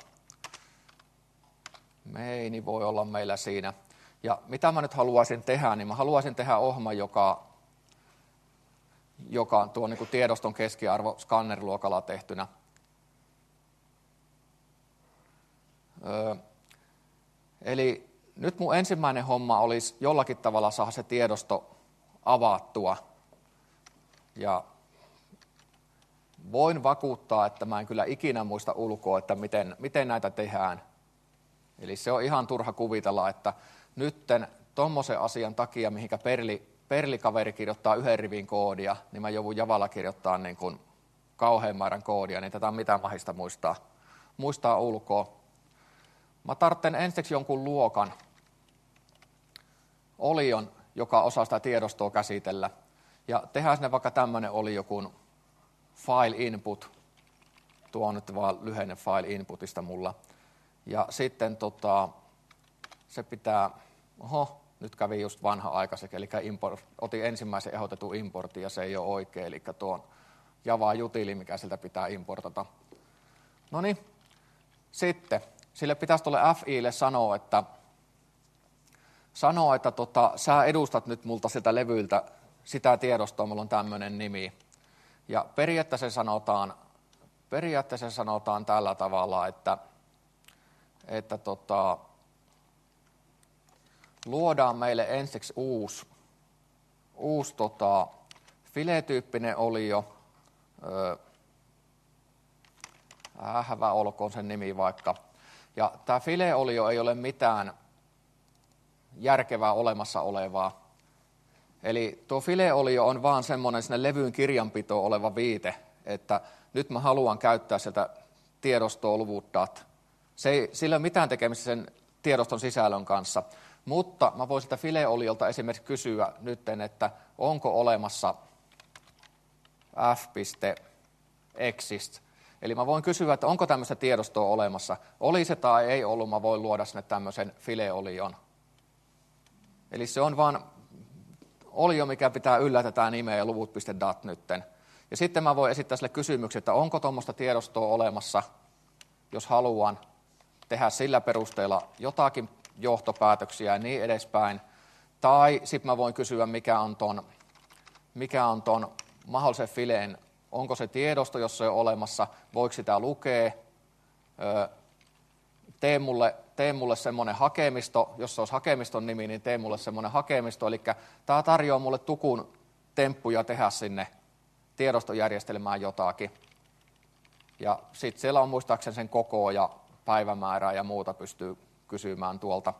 Meini voi olla meillä siinä. Ja mitä mä nyt haluaisin tehdä, niin mä haluaisin tehdä ohjelman, joka, joka tuo niin kuin tiedoston keskiarvo skanneriluokalla tehtynä. Öö, eli nyt mun ensimmäinen homma olisi jollakin tavalla saada se tiedosto avattua. Ja voin vakuuttaa, että mä en kyllä ikinä muista ulkoa, että miten, miten näitä tehdään. Eli se on ihan turha kuvitella, että nytten tommosen asian takia, mihinkä Perli, Perli-kaveri kirjoittaa yhden rivin koodia, niin mä joudun Javalla kirjoittaa niin kuin kauhean määrän koodia, niin tätä on mitään mahista muistaa, muistaa ulkoa. Mä tarvitsen ensiksi jonkun luokan, olion, joka osaa sitä tiedostoa käsitellä. Ja tehdään sinne vaikka tämmöinen olio kuin file input. Tuo on nyt vaan lyhenne file inputista mulla. Ja sitten tota, se pitää, oho, nyt kävi just vanha-aikaiseksi, eli import, otin ensimmäisen ehdotetun importin ja se ei ole oikein, eli tuon Java Utili, mikä siltä pitää importata. No niin, sitten sille pitäisi tuolle F I:lle sanoa, että, sanoa, että tota, sä edustat nyt multa siltä levyltä sitä tiedostoa, mulla on tämmöinen nimi. Ja periaatteessa sanotaan, periaatteessa sanotaan tällä tavalla, että, että tota, luodaan meille ensiksi uusi, uusi tota, file-tyyppinen olio. Öö, ähvä olkoon sen nimi vaikka. Ja tämä file-olio ei ole mitään järkevää olemassa olevaa. Eli tuo file-olio on vaan semmoinen sinne levyyn kirjanpitoon oleva viite, että nyt mä haluan käyttää sieltä tiedostoa luvut dat. Se ei, sillä ei ole mitään tekemistä sen tiedoston sisällön kanssa, mutta mä voin sitä file-oliolta esimerkiksi kysyä nytten, että onko olemassa f.exist. Eli mä voin kysyä, että onko tämmöistä tiedostoa olemassa. Oli se tai ei ollut, mä voin luoda sinne tämmöisen file-olion. Eli se on vaan olio, mikä pitää yllätä tämä nimeä ja luvut.dat nytten. Ja sitten mä voin esittää sille kysymyksen, että onko tuommoista tiedostoa olemassa, jos haluan tehdä sillä perusteella jotakin johtopäätöksiä ja niin edespäin. Tai sitten mä voin kysyä, mikä on ton, mikä on ton mahdollisen fileen, onko se tiedosto, jos se on olemassa, voiko sitä lukea, tee mulle, tee mulle semmoinen hakemisto, jos se olisi hakemiston nimi, niin tee mulle semmoinen hakemisto, eli tämä tarjoaa mulle tukun temppuja tehdä sinne tiedostojärjestelmään jotakin. Ja sitten siellä on muistaakseni sen koko ja päivämäärää ja muuta pystyy kysymään tuolta.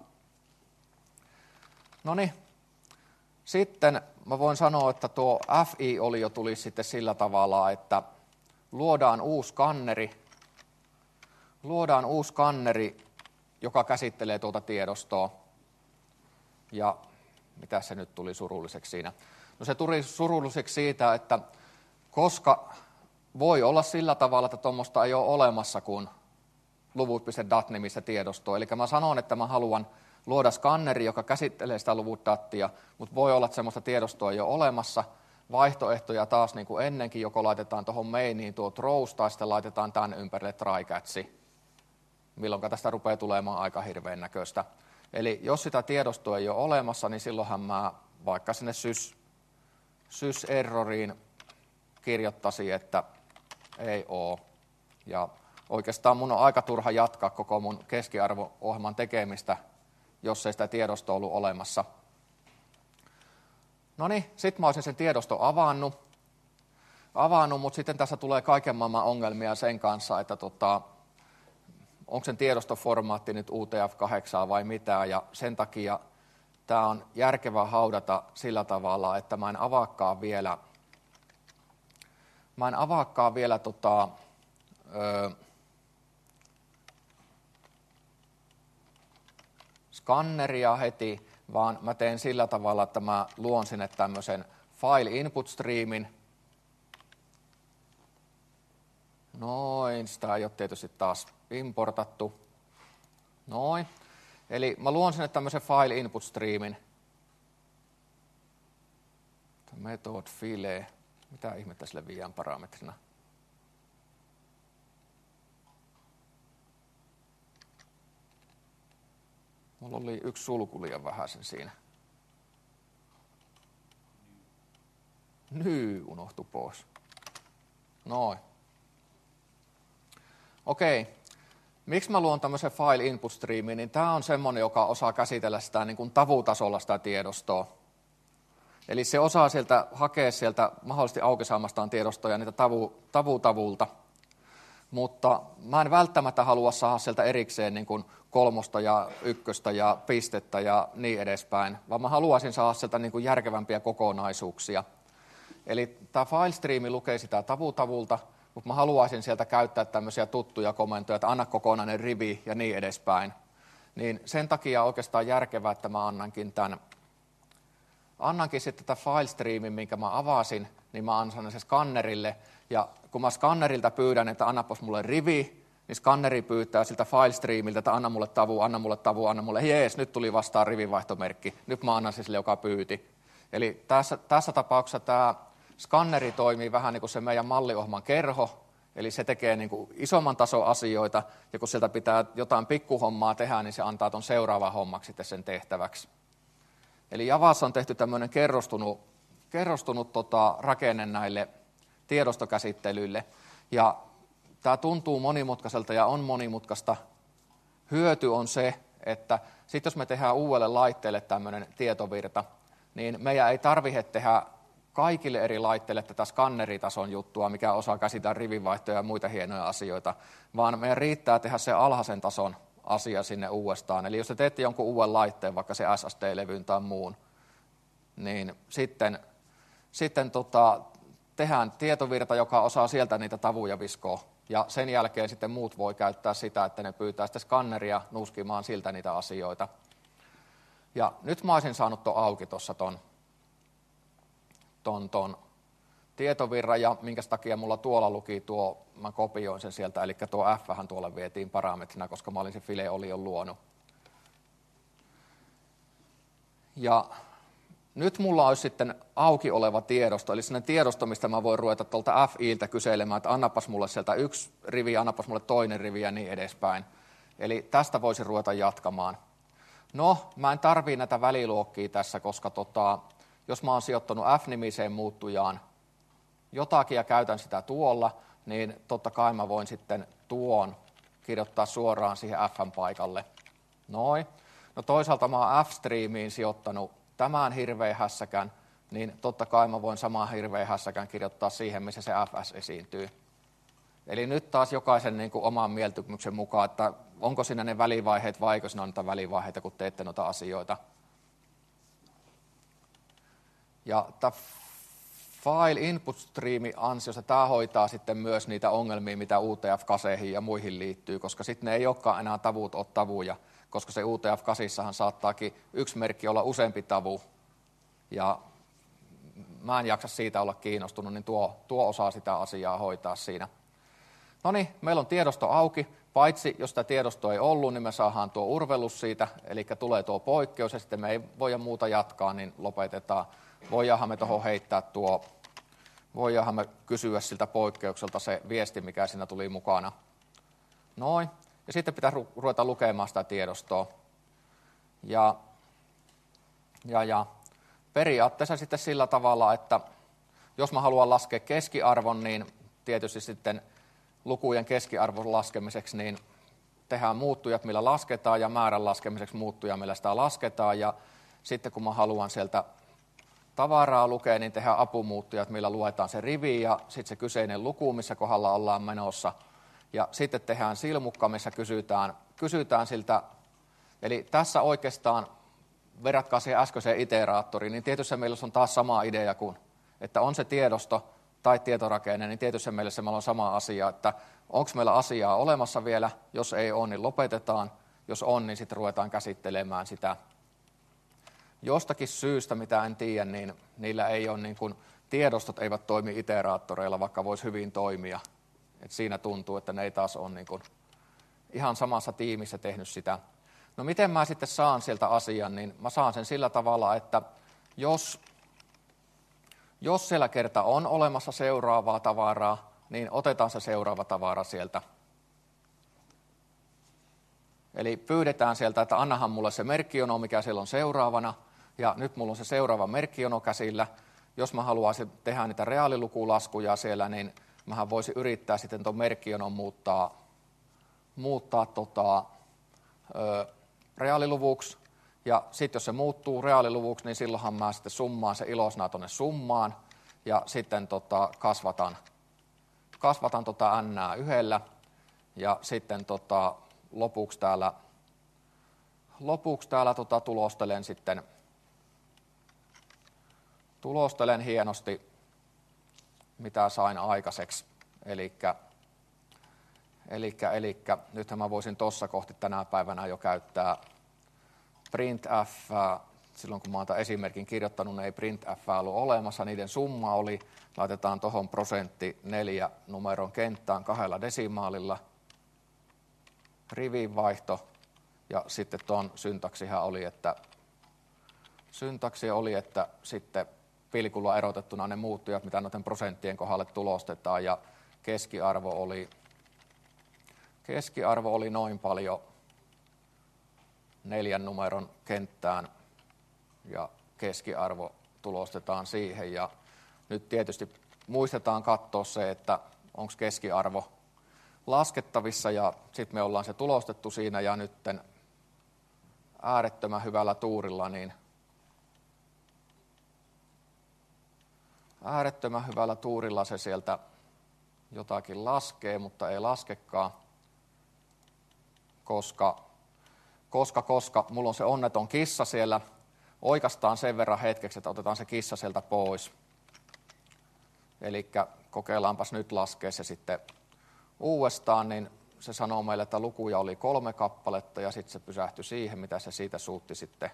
No niin, sitten mä voin sanoa, että tuo F I-olio tulisi sitten sillä tavalla, että luodaan uusi skanneri, luodaan uusi skanneri, joka käsittelee tuota tiedostoa. Ja mitä se nyt tuli surulliseksi siinä? No se tuli surulliseksi siitä, että koska voi olla sillä tavalla, että tuommoista ei ole olemassa kuin luvut.dat-nimistä tiedostoa. Eli mä sanon, että mä haluan luoda skanneri, joka käsittelee sitä luvut.datia, mutta voi olla, että semmoista tiedostoa ei ole olemassa. Vaihtoehtoja taas niin kuin ennenkin, joko laitetaan tuohon mainiin tuo throws, tai sitten laitetaan tämän ympärille trycatchi, milloin tästä rupeaa tulemaan aika hirveän näköistä. Eli jos sitä tiedostoa ei ole olemassa, niin silloinhan mä vaikka sinne sys, sys-erroriin kirjoittaisin, että ei ole. Ja oikeastaan mun on aika turha jatkaa koko mun keskiarvo-ohjelman tekemistä, jos ei sitä tiedostoa ollut olemassa. No niin, sitten mä olisin sen tiedoston avannut, avannut mutta sitten tässä tulee kaiken maailman ongelmia sen kanssa, että tota, onko sen tiedostoformaatti nyt U T F kahdeksan vai mitä, ja sen takia tämä on järkevää haudata sillä tavalla, että mä en avaakaan vielä, mä en avaakaan vielä tota, ö, skanneria heti, vaan mä teen sillä tavalla, että mä luon sinne tämmöisen file input streamin. Noin, sitä ei ole tietysti taas importattu. Noin. Eli mä luon sinne tämmöisen file input streamin. Method file. Mitä ihmettä sille viiään parametrina? Mulla oli yksi sulku liian vähäisen siinä. Nyy unohtui pois. Noin. Okei. Miksi mä luon tämmöisen file input streamin, niin tämä on semmoinen, joka osaa käsitellä sitä niin kuin tavutasolla sitä tiedostoa. Eli se osaa sieltä hakea sieltä mahdollisesti auki saamastaan tiedostoja niitä tavu, tavutavulta. Mutta mä en välttämättä halua saada sieltä erikseen niin kuin kolmosta ja ykköstä ja pistettä ja niin edespäin, vaan mä haluaisin saada sieltä niin kuin järkevämpiä kokonaisuuksia. Eli tämä filestreami lukee sitä tavutavulta, mutta mä haluaisin sieltä käyttää tämmöisiä tuttuja komentoja, että anna kokonainen rivi ja niin edespäin. Niin sen takia oikeastaan järkevää, että mä annankin tämän, annankin sitten tätä filestreamin, minkä mä avasin, niin mä annan sen skannerille. Ja kun mä skannerilta pyydän, että annapas mulle rivi, niin skanneri pyytää siltä filestreamiltä, että anna mulle tavu, anna mulle tavu, anna mulle, jees, nyt tuli vastaan rivivaihtomerkki. Nyt mä annan se sille, joka pyyti. Eli tässä, tässä tapauksessa tämä skanneri toimii vähän niin kuin se meidän malliohjelman kerho, eli se tekee niin kuin isomman tason asioita, ja kun sieltä pitää jotain pikkuhommaa tehdä, niin se antaa tuon seuraavan hommaksi sitten sen tehtäväksi. Eli Javassa on tehty tämmöinen kerrostunut, kerrostunut tota, rakenne näille tiedostokäsittelyille, ja tämä tuntuu monimutkaiselta ja on monimutkaista. Hyöty on se, että sitten jos me tehdään uudelle laitteelle tämmöinen tietovirta, niin meidän ei tarvitse tehdä kaikille eri laitteille tätä skanneritason juttua, mikä osaa käsitellä rivivaihtoja ja muita hienoja asioita, vaan meidän riittää tehdä se alhaisen tason asia sinne uudestaan. Eli jos te teette jonkun uuden laitteen, vaikka se S S D-levyyn tai muun, niin sitten, sitten tota, tehdään tietovirta, joka osaa sieltä niitä tavuja viskoa. Ja sen jälkeen sitten muut voi käyttää sitä, että ne pyytää sitten skanneria nuskimaan siltä niitä asioita. Ja nyt mä olisin saanut ton auki tuossa ton, ton, ton tietovirran, ja minkä takia mulla tuolla luki tuo, mä kopioin sen sieltä, eli tuo F-hän tuolla vietiin parametrina, koska mä olin se file oli jo luonut. Ja nyt mulla olisi sitten auki oleva tiedosto, eli sellainen tiedosto, mistä mä voin ruveta tuolta F I-ltä kyselemään, että annapas mulle sieltä yksi rivi, annapas mulle toinen rivi ja niin edespäin. Eli tästä voisin ruveta jatkamaan. No, mä en tarvii näitä väliluokkia tässä, koska tota, jos mä oon sijoittanut F-nimiseen muuttujaan jotakin ja käytän sitä tuolla, niin totta kai mä voin sitten tuon kirjoittaa suoraan siihen F:n paikalle. Noin. No toisaalta mä oon F-streamiin sijoittanut tämän hirveän hässäkän, niin totta kai mä voin saman hirveän hässäkän kirjoittaa siihen, missä se F S esiintyy. Eli nyt taas jokaisen niin kuin oman mieltymyksen mukaan, että onko siinä ne välivaiheet vai eikö siinä ole niitä välivaiheita, kun teette noita asioita. Ja tämä file input streami ansiosta, tämä hoitaa sitten myös niitä ongelmia, mitä U T F-kaseihin ja muihin liittyy, koska sitten ne ei olekaan enää tavut ole tavuja, koska se U T F-kasissahan saattaakin yksi merkki olla useampi tavu, ja mä en jaksa siitä olla kiinnostunut, niin tuo, tuo osaa sitä asiaa hoitaa siinä. No niin, meillä on tiedosto auki, paitsi jos sitä tiedostoa ei ollut, niin me saadaan tuo urvellus siitä, eli tulee tuo poikkeus, ja sitten me ei voida muuta jatkaa, niin lopetetaan. Voidaanhan me tuohon heittää tuo, voidaanhan me kysyä siltä poikkeukselta se viesti, mikä siinä tuli mukana. Noin, ja sitten pitää ruveta lukemaan sitä tiedostoa. Ja, ja, ja periaatteessa sitten sillä tavalla, että jos mä haluan laskea keskiarvon, niin tietysti sitten lukujen keskiarvon laskemiseksi niin tehdään muuttujat, millä lasketaan, ja määrän laskemiseksi muuttuja, millä sitä lasketaan. Ja sitten kun mä haluan sieltä tavaraa lukea, niin tehdään apumuuttujat, millä luetaan se rivi ja sitten se kyseinen luku, missä kohdalla ollaan menossa. Ja sitten tehdään silmukka, missä kysytään, kysytään siltä. Eli tässä oikeastaan, verratkaa siihen äskeiseen iteraattoriin, niin tietysti meillä on taas sama idea kuin, että on se tiedosto tai tietorakenne, niin tietysti meillä meillä on sama asia, että onko meillä asiaa olemassa vielä, jos ei ole, niin lopetetaan, jos on, niin sitten ruvetaan käsittelemään sitä. Jostakin syystä, mitä en tiedä, niin niillä ei ole, niin kuin, tiedostot eivät toimi iteraattoreilla, vaikka voisi hyvin toimia. Et siinä tuntuu, että ne ei taas ole niin kuin, ihan samassa tiimissä tehnyt sitä. No miten mä sitten saan sieltä asian, niin mä saan sen sillä tavalla, että jos, jos siellä kerta on olemassa seuraavaa tavaraa, niin otetaan se seuraava tavara sieltä. Eli pyydetään sieltä, että annahan mulle se merkkijono, mikä siellä on seuraavana, ja nyt mulla on se seuraava merkkijono käsillä. Jos mä haluaisin tehdä niitä reaalilukulaskuja siellä, niin mähän voisin yrittää sitten tuon merkkijonon muuttaa, muuttaa tota, ö, reaaliluvuksi. Ja sitten jos se muuttuu reaaliluvuksi, niin silloinhan mä sitten summaan se ilosana tuonne summaan, ja sitten tota, kasvatan, kasvatan tota n yhdellä, ja sitten tota, lopuksi täällä, lopuksi täällä tota, tulostelen sitten tulostelen hienosti, mitä sain aikaiseksi. Elikkä, elikkä, elikkä, nythän mä voisin tuossa kohti tänä päivänä jo käyttää printf. Silloin kun mä oon tämän esimerkin kirjoittanut, niin ei printf ollut olemassa. Niiden summa oli, laitetaan tuohon prosentti neljä numeron kenttään kahdella desimaalilla. Rivinvaihto. Ja sitten tuon syntaksihan oli, että syntaksi oli, että sitten pilkulla erotettuna ne muuttujat, mitä noiden prosenttien kohdalle tulostetaan, ja keskiarvo oli, keskiarvo oli noin paljon neljän numeron kenttään, ja keskiarvo tulostetaan siihen. Ja nyt tietysti muistetaan katsoa se, että onko keskiarvo laskettavissa, ja sitten me ollaan se tulostettu siinä, ja nytten äärettömän hyvällä tuurilla, niin äärettömän hyvällä tuurilla se sieltä jotakin laskee, mutta ei laskekaan, koska, koska, koska mulla on se onneton kissa siellä. Oikastaan sen verran hetkeksi, että otetaan se kissa sieltä pois. Eli kokeillaanpas nyt laskea se sitten uudestaan, niin se sanoo meille, että lukuja oli kolme kappaletta, ja sitten se pysähtyi siihen, mitä se siitä suutti sitten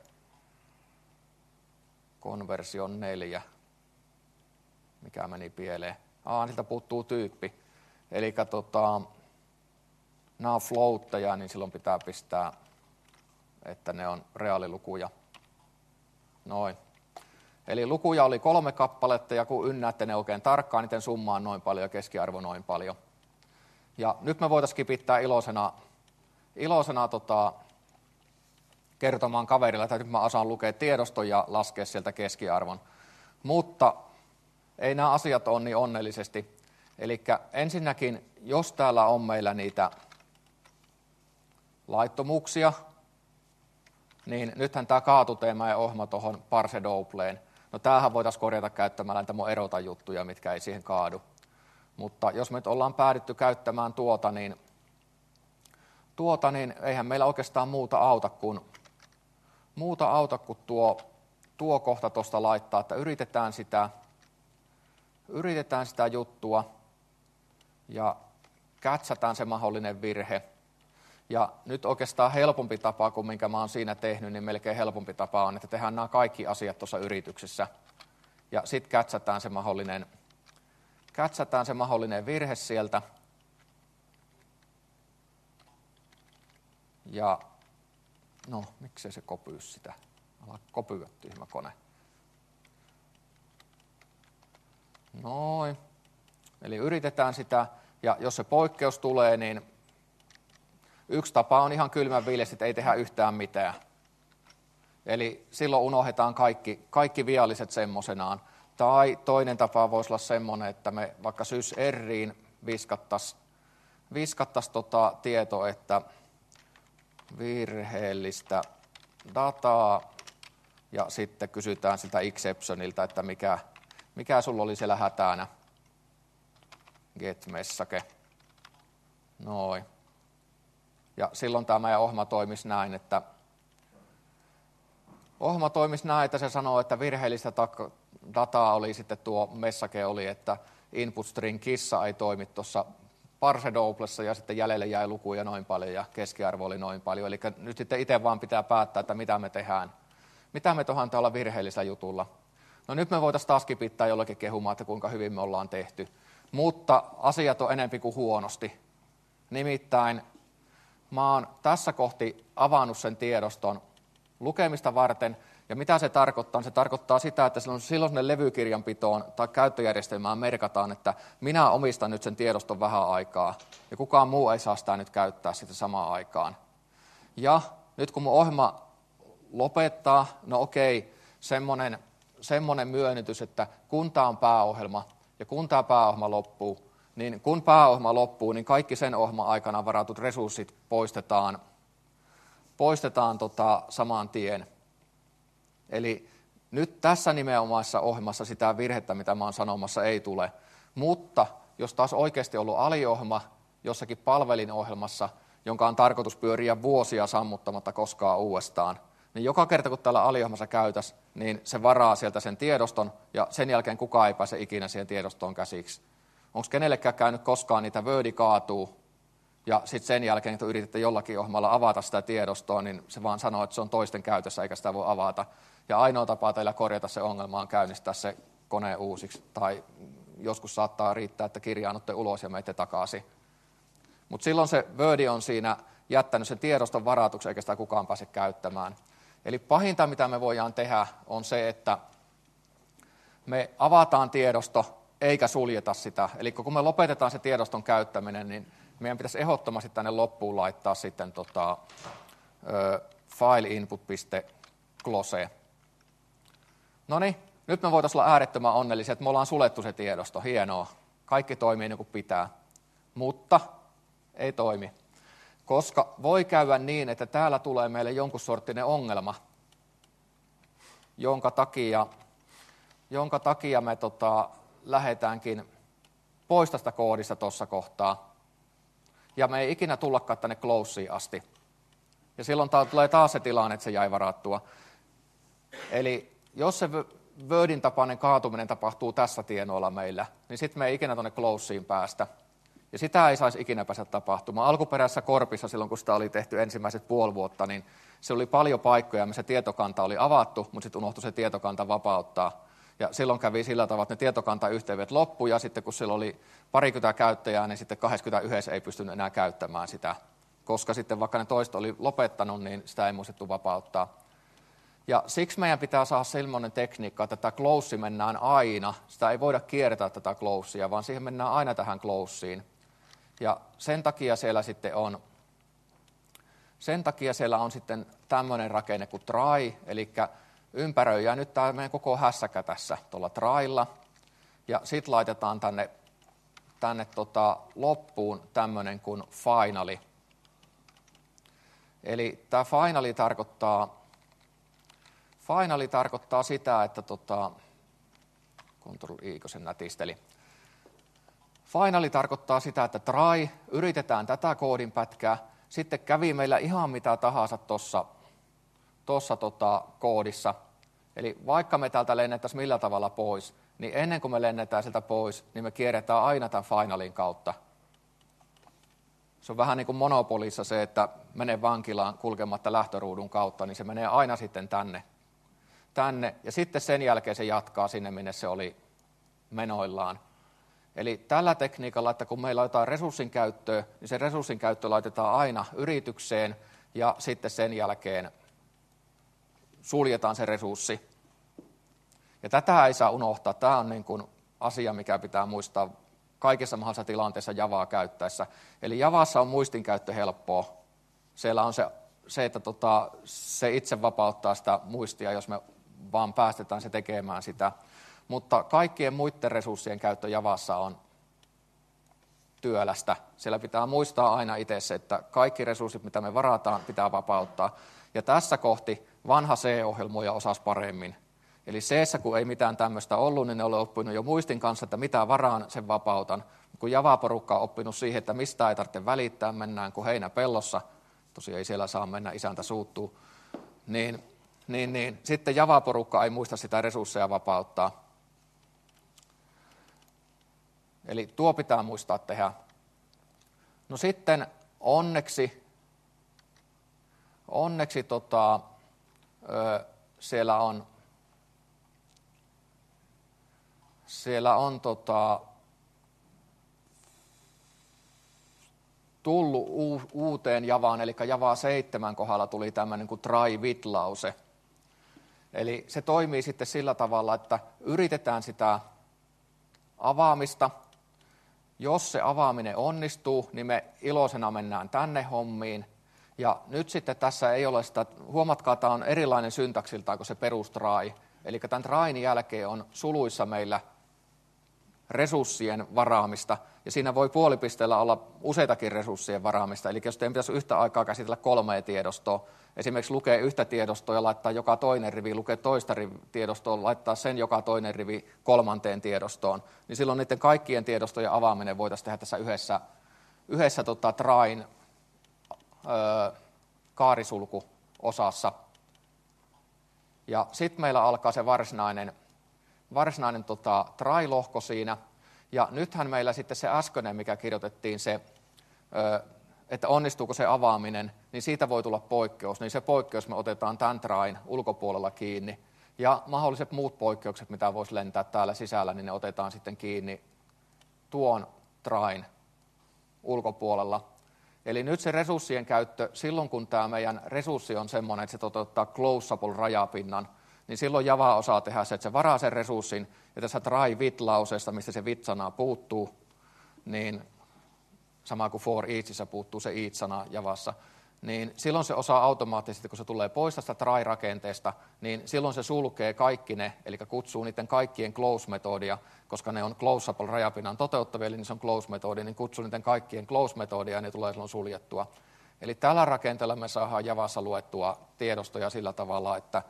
konversion neljä. Mikä meni pieleen. Aa, niiltä puuttuu tyyppi. Eli tota, nämä on floatteja, niin silloin pitää pistää, että ne on reaalilukuja. Noin. Eli lukuja oli kolme kappaletta, ja kun ynnäätte ne oikein tarkkaan, niiden summa on noin paljon ja keskiarvo noin paljon. Ja nyt me voitaisiin pitää iloisena, iloisena tota, kertomaan kaverilla, että nyt mä osaan lukea tiedoston ja laskea sieltä keskiarvon. Mutta ei nämä asiat ole niin onnellisesti. Eli ensinnäkin, jos täällä on meillä niitä laittomuuksia, niin nythän tämä kaatuteema ja ohjelma tuohon parse doubleen. No tämähän voitaisiin korjata käyttämällä niitä mun erota juttuja, mitkä ei siihen kaadu. Mutta jos me nyt ollaan päädytty käyttämään tuota, niin, tuota, niin eihän meillä oikeastaan muuta auta kuin, muuta auta kuin tuo, tuo kohta tuosta laittaa, että yritetään sitä, yritetään sitä juttua ja kätsätään se mahdollinen virhe. Ja nyt oikeastaan helpompi tapa kuin minkä mä oon siinä tehnyt, niin melkein helpompi tapa on, että tehdään nämä kaikki asiat tuossa yrityksessä. Ja sitten kätsätään se mahdollinen, kätsätään se mahdollinen virhe sieltä. Ja no, miksei se kopyy sitä? Ala kopyä, tyhmä kone. Noin. Eli yritetään sitä, ja jos se poikkeus tulee, niin yksi tapa on ihan kylmän viileästi, että ei tehdä yhtään mitään. Eli silloin unohdetaan kaikki, kaikki vialliset semmoisenaan. Tai toinen tapa voisi olla semmoinen, että me vaikka sys R:iin viskattaisiin viskattais tota tieto, että virheellistä dataa, ja sitten kysytään siltä exceptionilta, että mikä, mikä sulla oli siellä hätänä. Get-messake. Noin. Ja silloin tämä meidän ohjelma toimisi näin, että ohjelma toimisi näin, että se sanoo, että virheellistä dataa oli sitten tuo messake oli, että input string kissa ei toimi tuossa parse doublessa, ja sitten jäljelle jäi lukuja noin paljon ja keskiarvo oli noin paljon. Eli nyt sitten itse vaan pitää päättää, että mitä me tehdään. Mitä me tehdään tällä virheellisellä jutulla. No nyt me voitaisiin taas kipittää jollakin kehumaan, että kuinka hyvin me ollaan tehty. Mutta asiat on enempi kuin huonosti. Nimittäin mä oon tässä kohti avannut sen tiedoston lukemista varten. Ja mitä se tarkoittaa? Se tarkoittaa sitä, että silloin sinne levykirjanpitoon tai käyttöjärjestelmään merkataan, että minä omistan nyt sen tiedoston vähän aikaa ja kukaan muu ei saa sitä nyt käyttää sitä samaan aikaan. Ja nyt kun mun ohjelma lopettaa, no okei, semmoinen, semmoinen myönnytys, että kun tämä on pääohjelma ja kun tämä pääohjelma loppuu, niin kun pääohjelma loppuu, niin kaikki sen ohjelman aikana varatut resurssit poistetaan, poistetaan tota saman tien. Eli nyt tässä nimenomaisessa ohjelmassa sitä virhettä, mitä mä oon sanomassa, ei tule. Mutta jos taas oikeasti ollut aliohjelma jossakin palvelinohjelmassa, jonka on tarkoitus pyöriä vuosia sammuttamatta koskaan uudestaan, niin joka kerta kun täällä aliohjelmassa käytäs, niin se varaa sieltä sen tiedoston ja sen jälkeen kukaan ei pääse ikinä siihen tiedostoon käsiksi. Onko kenellekään käynyt koskaan niitä Wordi kaatuu ja sitten sen jälkeen, kun yritätte jollakin ohjelmalla avata sitä tiedostoa, niin se vaan sanoo, että se on toisten käytössä eikä sitä voi avata. Ja ainoa tapa teillä korjata se ongelma on käynnistää se kone uusiksi. Tai joskus saattaa riittää, että kirjaannutte ulos ja menette takaisin. Mutta silloin se Word on siinä jättänyt sen tiedoston varatuksi, eikä sitä kukaan pääse käyttämään. Eli pahinta, mitä me voidaan tehdä, on se, että me avataan tiedosto, eikä suljeta sitä. Eli kun me lopetetaan se tiedoston käyttäminen, niin meidän pitäisi ehdottomasti tänne loppuun laittaa sitten tota, ö, fileinput.close. No niin, nyt me voitaisiin olla äärettömän onnellisia, että me ollaan sulettu se tiedosto. Hienoa. Kaikki toimii niin kuin pitää. Mutta ei toimi. Koska voi käydä niin, että täällä tulee meille jonkun sorttinen ongelma, jonka takia, jonka takia me tota, lähdetäänkin pois tästä koodista tuossa kohtaa. Ja me ei ikinä tullakaan tänne closeen asti. Ja silloin tulee taas se tilanne, että se jäi varattua. Eli jos se Wordin tapainen kaatuminen tapahtuu tässä tienoilla meillä, niin sitten me ei ikinä tuonne closeen päästä. Ja sitä ei saisi ikinä päästä tapahtumaan. Alkuperäisessä korpissa, silloin kun sitä oli tehty ensimmäiset puoli vuotta, niin se oli paljon paikkoja, missä tietokanta oli avattu, mutta sitten unohtui se tietokanta vapauttaa. Ja silloin kävi sillä tavalla, että ne tietokantayhteydet loppui, ja sitten kun sillä oli parikymmentä käyttäjää, niin sitten kaksikymmentäyksi ei pystynyt enää käyttämään sitä. Koska sitten vaikka ne toiset oli lopettanut, niin sitä ei muistettu vapauttaa. Ja siksi meidän pitää saada sellainen tekniikka, että tätä close mennään aina. Sitä ei voida kiertää tätä closea, vaan siihen mennään aina tähän closeen. Ja sen takia siellä sitten on, sen takia siellä on sitten tämmöinen rakenne kuin try, eli ympäröidään nyt tämä meidän koko hässäkä tässä tuolla trylla. Ja sitten laitetaan tänne, tänne tota loppuun tämmöinen kuin finally. Eli tämä finally tarkoittaa, finally tarkoittaa sitä, että tota, Ctrl-I, kun sen nätisteli. Finally tarkoittaa sitä, että try, yritetään tätä koodinpätkää, sitten kävi meillä ihan mitä tahansa tuossa tossa, tota, koodissa. Eli vaikka me täältä lennettäisiin millä tavalla pois, niin ennen kuin me lennetään sieltä pois, niin me kierretään aina tämän finalin kautta. Se on vähän niin kuin Monopolissa se, että menee vankilaan kulkematta lähtöruudun kautta, niin se menee aina sitten tänne. tänne. Ja sitten sen jälkeen se jatkaa sinne, minne se oli menoillaan. Eli tällä tekniikalla, että kun meillä on jotain resurssin käyttöä, niin se resurssin käyttö laitetaan aina yritykseen ja sitten sen jälkeen suljetaan se resurssi. Ja tätä ei saa unohtaa. Tämä on niin kuin asia, mikä pitää muistaa kaikissa mahdollisissa tilanteissa Javaa käyttäessä. Eli Javassa on muistinkäyttö helppoa. Siellä on se, se että tota, se itse vapauttaa sitä muistia, jos me vaan päästetään se tekemään sitä. Mutta kaikkien muiden resurssien käyttö Javassa on työlästä. Siellä pitää muistaa aina itse se, että kaikki resurssit, mitä me varataan, pitää vapauttaa. Ja tässä kohti vanha C-ohjelmoija osasi paremmin. Eli C:ssä, kun ei mitään tämmöistä ollut, niin ne oli oppinut jo muistin kanssa, että mitä varaan, sen vapautan. Kun Java-porukka on oppinut siihen, että mistä ei tarvitse välittää, mennään kuin heinä pellossa, tosiaan ei siellä saa mennä, isäntä suuttuu, niin, niin, niin sitten Java-porukka ei muista sitä resursseja vapauttaa. Eli tuo pitää muistaa tehdä. No sitten onneksi, onneksi tota, ö, siellä on, siellä on tota, tullut uuteen Javaan, eli Java seitsemän kohdalla tuli tämmöinen kuin try with-lause. Eli se toimii sitten sillä tavalla, että yritetään sitä avaamista. Jos se avaaminen onnistuu, niin me iloisena mennään tänne hommiin. Ja nyt sitten tässä ei ole sitä, huomatkaa, tämä on erilainen syntaksiltaan kuin se perustrai. Eli tämän train jälkeen on suluissa meillä resurssien varaamista, ja siinä voi puolipisteellä olla useitakin resurssien varaamista. Eli jos teidän pitäisi yhtä aikaa käsitellä kolmea tiedostoa, esimerkiksi lukee yhtä tiedostoa ja laittaa joka toinen rivi, lukee toista tiedostoa, laittaa sen joka toinen rivi kolmanteen tiedostoon, niin silloin niiden kaikkien tiedostojen avaaminen voitaisiin tehdä tässä yhdessä, yhdessä tota, train öö, kaarisulku-osassa. Ja sitten meillä alkaa se varsinainen, varsinainen tota, try-lohko siinä. Ja nythän meillä sitten se äskeinen, mikä kirjoitettiin se, ö, että onnistuuko se avaaminen, niin siitä voi tulla poikkeus. Niin se poikkeus me otetaan tämän tryn ulkopuolella kiinni. Ja mahdolliset muut poikkeukset, mitä voisi lentää täällä sisällä, niin ne otetaan sitten kiinni tuon tryn ulkopuolella. Eli nyt se resurssien käyttö, silloin kun tämä meidän resurssi on semmoinen, että se toteuttaa closable-rajapinnan, niin silloin Java osaa tehdä se, että se varaa sen resurssin, ja tässä try with-lauseesta, mistä se with-sana puuttuu, niin sama kuin for eachissa puuttuu se each-sana Javassa, niin silloin se osaa automaattisesti, kun se tulee pois tästä try-rakenteesta, niin silloin se sulkee kaikki ne, eli kutsuu niiden kaikkien close-metodia, koska ne on closable-rajapinnan toteuttavia, eli se on close-metodi, niin kutsuu niiden kaikkien close-metodia, ja ne tulee silloin suljettua. Eli tällä rakenteella me saadaan Javassa luettua tiedostoja sillä tavalla, että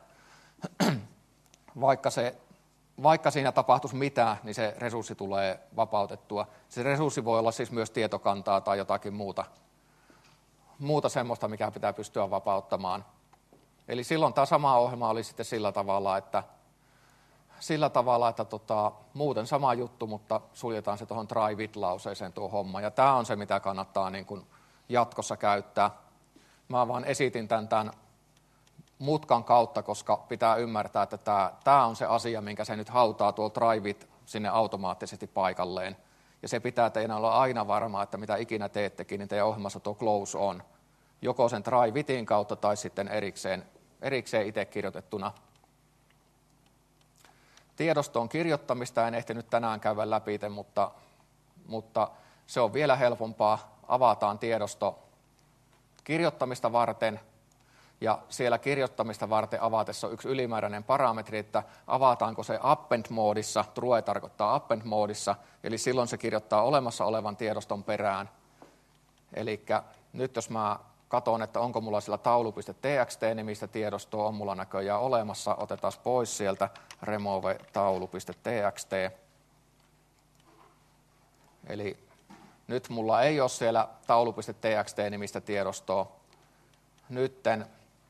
vaikka, se, vaikka siinä tapahtuisi mitään, niin se resurssi tulee vapautettua. Se resurssi voi olla siis myös tietokantaa tai jotakin muuta, muuta semmoista, mikä pitää pystyä vapauttamaan. Eli silloin tämä sama ohjelma oli sitten sillä tavalla, että, sillä tavalla, että tota, muuten sama juttu, mutta suljetaan se tuohon try with-lauseeseen tuo homma. Ja tämä on se, mitä kannattaa niin kuin jatkossa käyttää. Mä vaan esitin tämän, tämän mutkan kautta, koska pitää ymmärtää, että tämä, tämä on se asia, minkä se nyt hautaa tuo try with sinne automaattisesti paikalleen. Ja se pitää teidän olla aina varmaa, että mitä ikinä teettekin, niin teidän ohjelmassa tuo close on. Joko sen try within kautta tai sitten erikseen, erikseen itse kirjoitettuna. Tiedoston kirjoittamista en ehtinyt tänään käydä läpi, mutta, mutta se on vielä helpompaa. Avataan tiedosto kirjoittamista varten, ja siellä kirjoittamista varten avatessa on yksi ylimääräinen parametri, että avataanko se append-moodissa, true tarkoittaa append-moodissa, eli silloin se kirjoittaa olemassa olevan tiedoston perään. Eli nyt jos mä katson, että onko mulla sillä taulu.txt-nimistä tiedostoa, on mulla näköjään olemassa, otetaan pois sieltä remove taulu.txt. Eli nyt mulla ei ole siellä taulu.txt-nimistä tiedostoa. Nytten,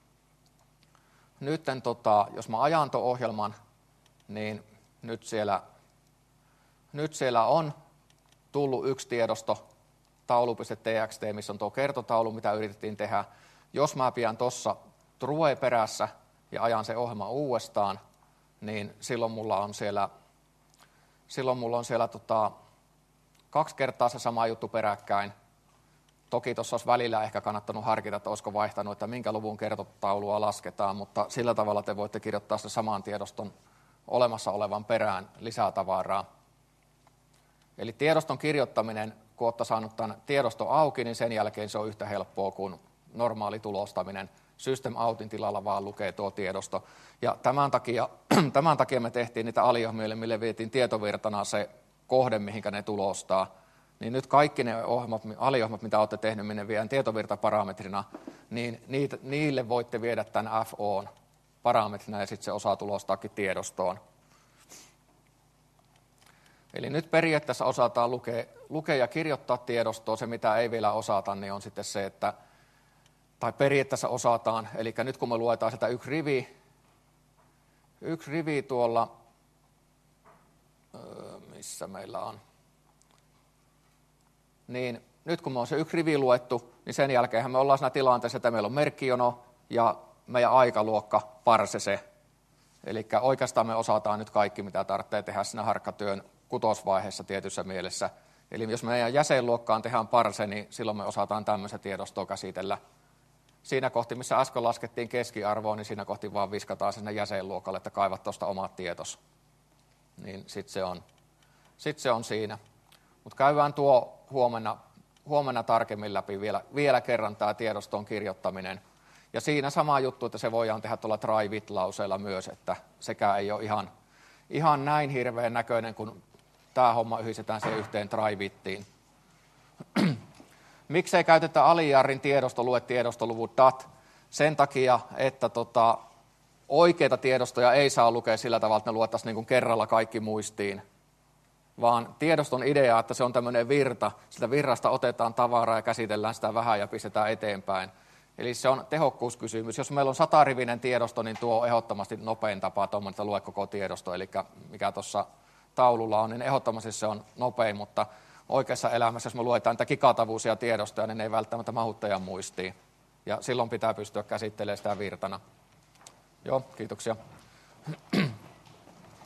nytten tota, jos mä ajan tuon ohjelman, niin nyt siellä, nyt siellä on tullut yksi tiedosto, taulu.txt, missä on tuo kertotaulu, mitä yritettiin tehdä. Jos mä pidän tuossa true perässä ja ajan se ohjelma uudestaan, niin silloin mulla on siellä, silloin mulla on siellä tota, kaksi kertaa se sama juttu peräkkäin. Toki tuossa olisi välillä ehkä kannattanut harkita, että olisiko vaihtanut, että minkä luvun kertotaulua lasketaan, mutta sillä tavalla te voitte kirjoittaa se saman tiedoston olemassa olevan perään lisää tavaraa. Eli tiedoston kirjoittaminen, kun olette saanut tämän tiedoston auki, niin sen jälkeen se on yhtä helppoa kuin normaali tulostaminen. System outin tilalla vaan lukee tuo tiedosto. Ja tämän takia, tämän takia me tehtiin niitä aliohjelmia, mille vietiin tietovirtana se kohde, mihinkä ne tulostaa. Niin nyt kaikki ne ohjelmat, aliohjelmat, mitä olette tehneet, minne viedään tietovirtaparametrina, niin niitä, niille voitte viedä tämän F O:n parametrina ja sitten se osaa tulostaakin tiedostoon. Eli nyt periaatteessa osataan lukea, lukea ja kirjoittaa tiedostoa. Se, mitä ei vielä osata, niin on sitten se, että, tai periaatteessa osataan, eli nyt kun me luetaan sitä yksi rivi, yksi rivi tuolla, missä meillä on, niin nyt kun me on se yksi rivi luettu, niin sen jälkeen me ollaan siinä tilanteessa, että meillä on merkkijono ja meidän aikaluokka parsese. Eli oikeastaan me osataan nyt kaikki, mitä tarvitsee tehdä siinä harkkatyön kutosvaiheessa tietyssä mielessä. Eli jos meidän jäsenluokkaan tehdään parse, niin silloin me osataan tämmöistä tiedostoa käsitellä. Siinä kohti, missä äsken laskettiin keskiarvoa, niin siinä kohti vaan viskataan sinne jäsenluokalle, että kaivat tuosta omat tietos. Niin sitten se on, sit se on siinä. Mutta käydään tuo huomenna, huomenna tarkemmin läpi vielä, vielä kerran tämä tiedoston kirjoittaminen. Ja siinä sama juttu, että se voidaan tehdä tuolla try with-lauseella myös, että sekään ei ole ihan, ihan näin hirveän näköinen, kun tämä homma yhdistetään siihen yhteen try withiin. Miksei käytetä alijarrin tiedostolue tiedostoluvut dat? Sen takia, että tota, oikeita tiedostoja ei saa lukea sillä tavalla, että ne luettaisiin niin kuin kerralla kaikki muistiin, vaan tiedoston idea, että se on tämmöinen virta, sitä virrasta otetaan tavaraa ja käsitellään sitä vähän ja pistetään eteenpäin. Eli se on tehokkuuskysymys. Jos meillä on satarivinen tiedosto, niin tuo on ehdottomasti nopein tapa tuommoinen, että lue koko tiedosto, eli mikä tuossa taululla on, niin ehdottomasti se on nopein, mutta oikeassa elämässä, jos me luetaan niitä gigatavuisia tiedostoja, niin ne ei välttämättä mahu teidän muistiin. Ja silloin pitää pystyä käsittelemään sitä virtana. Joo, kiitoksia.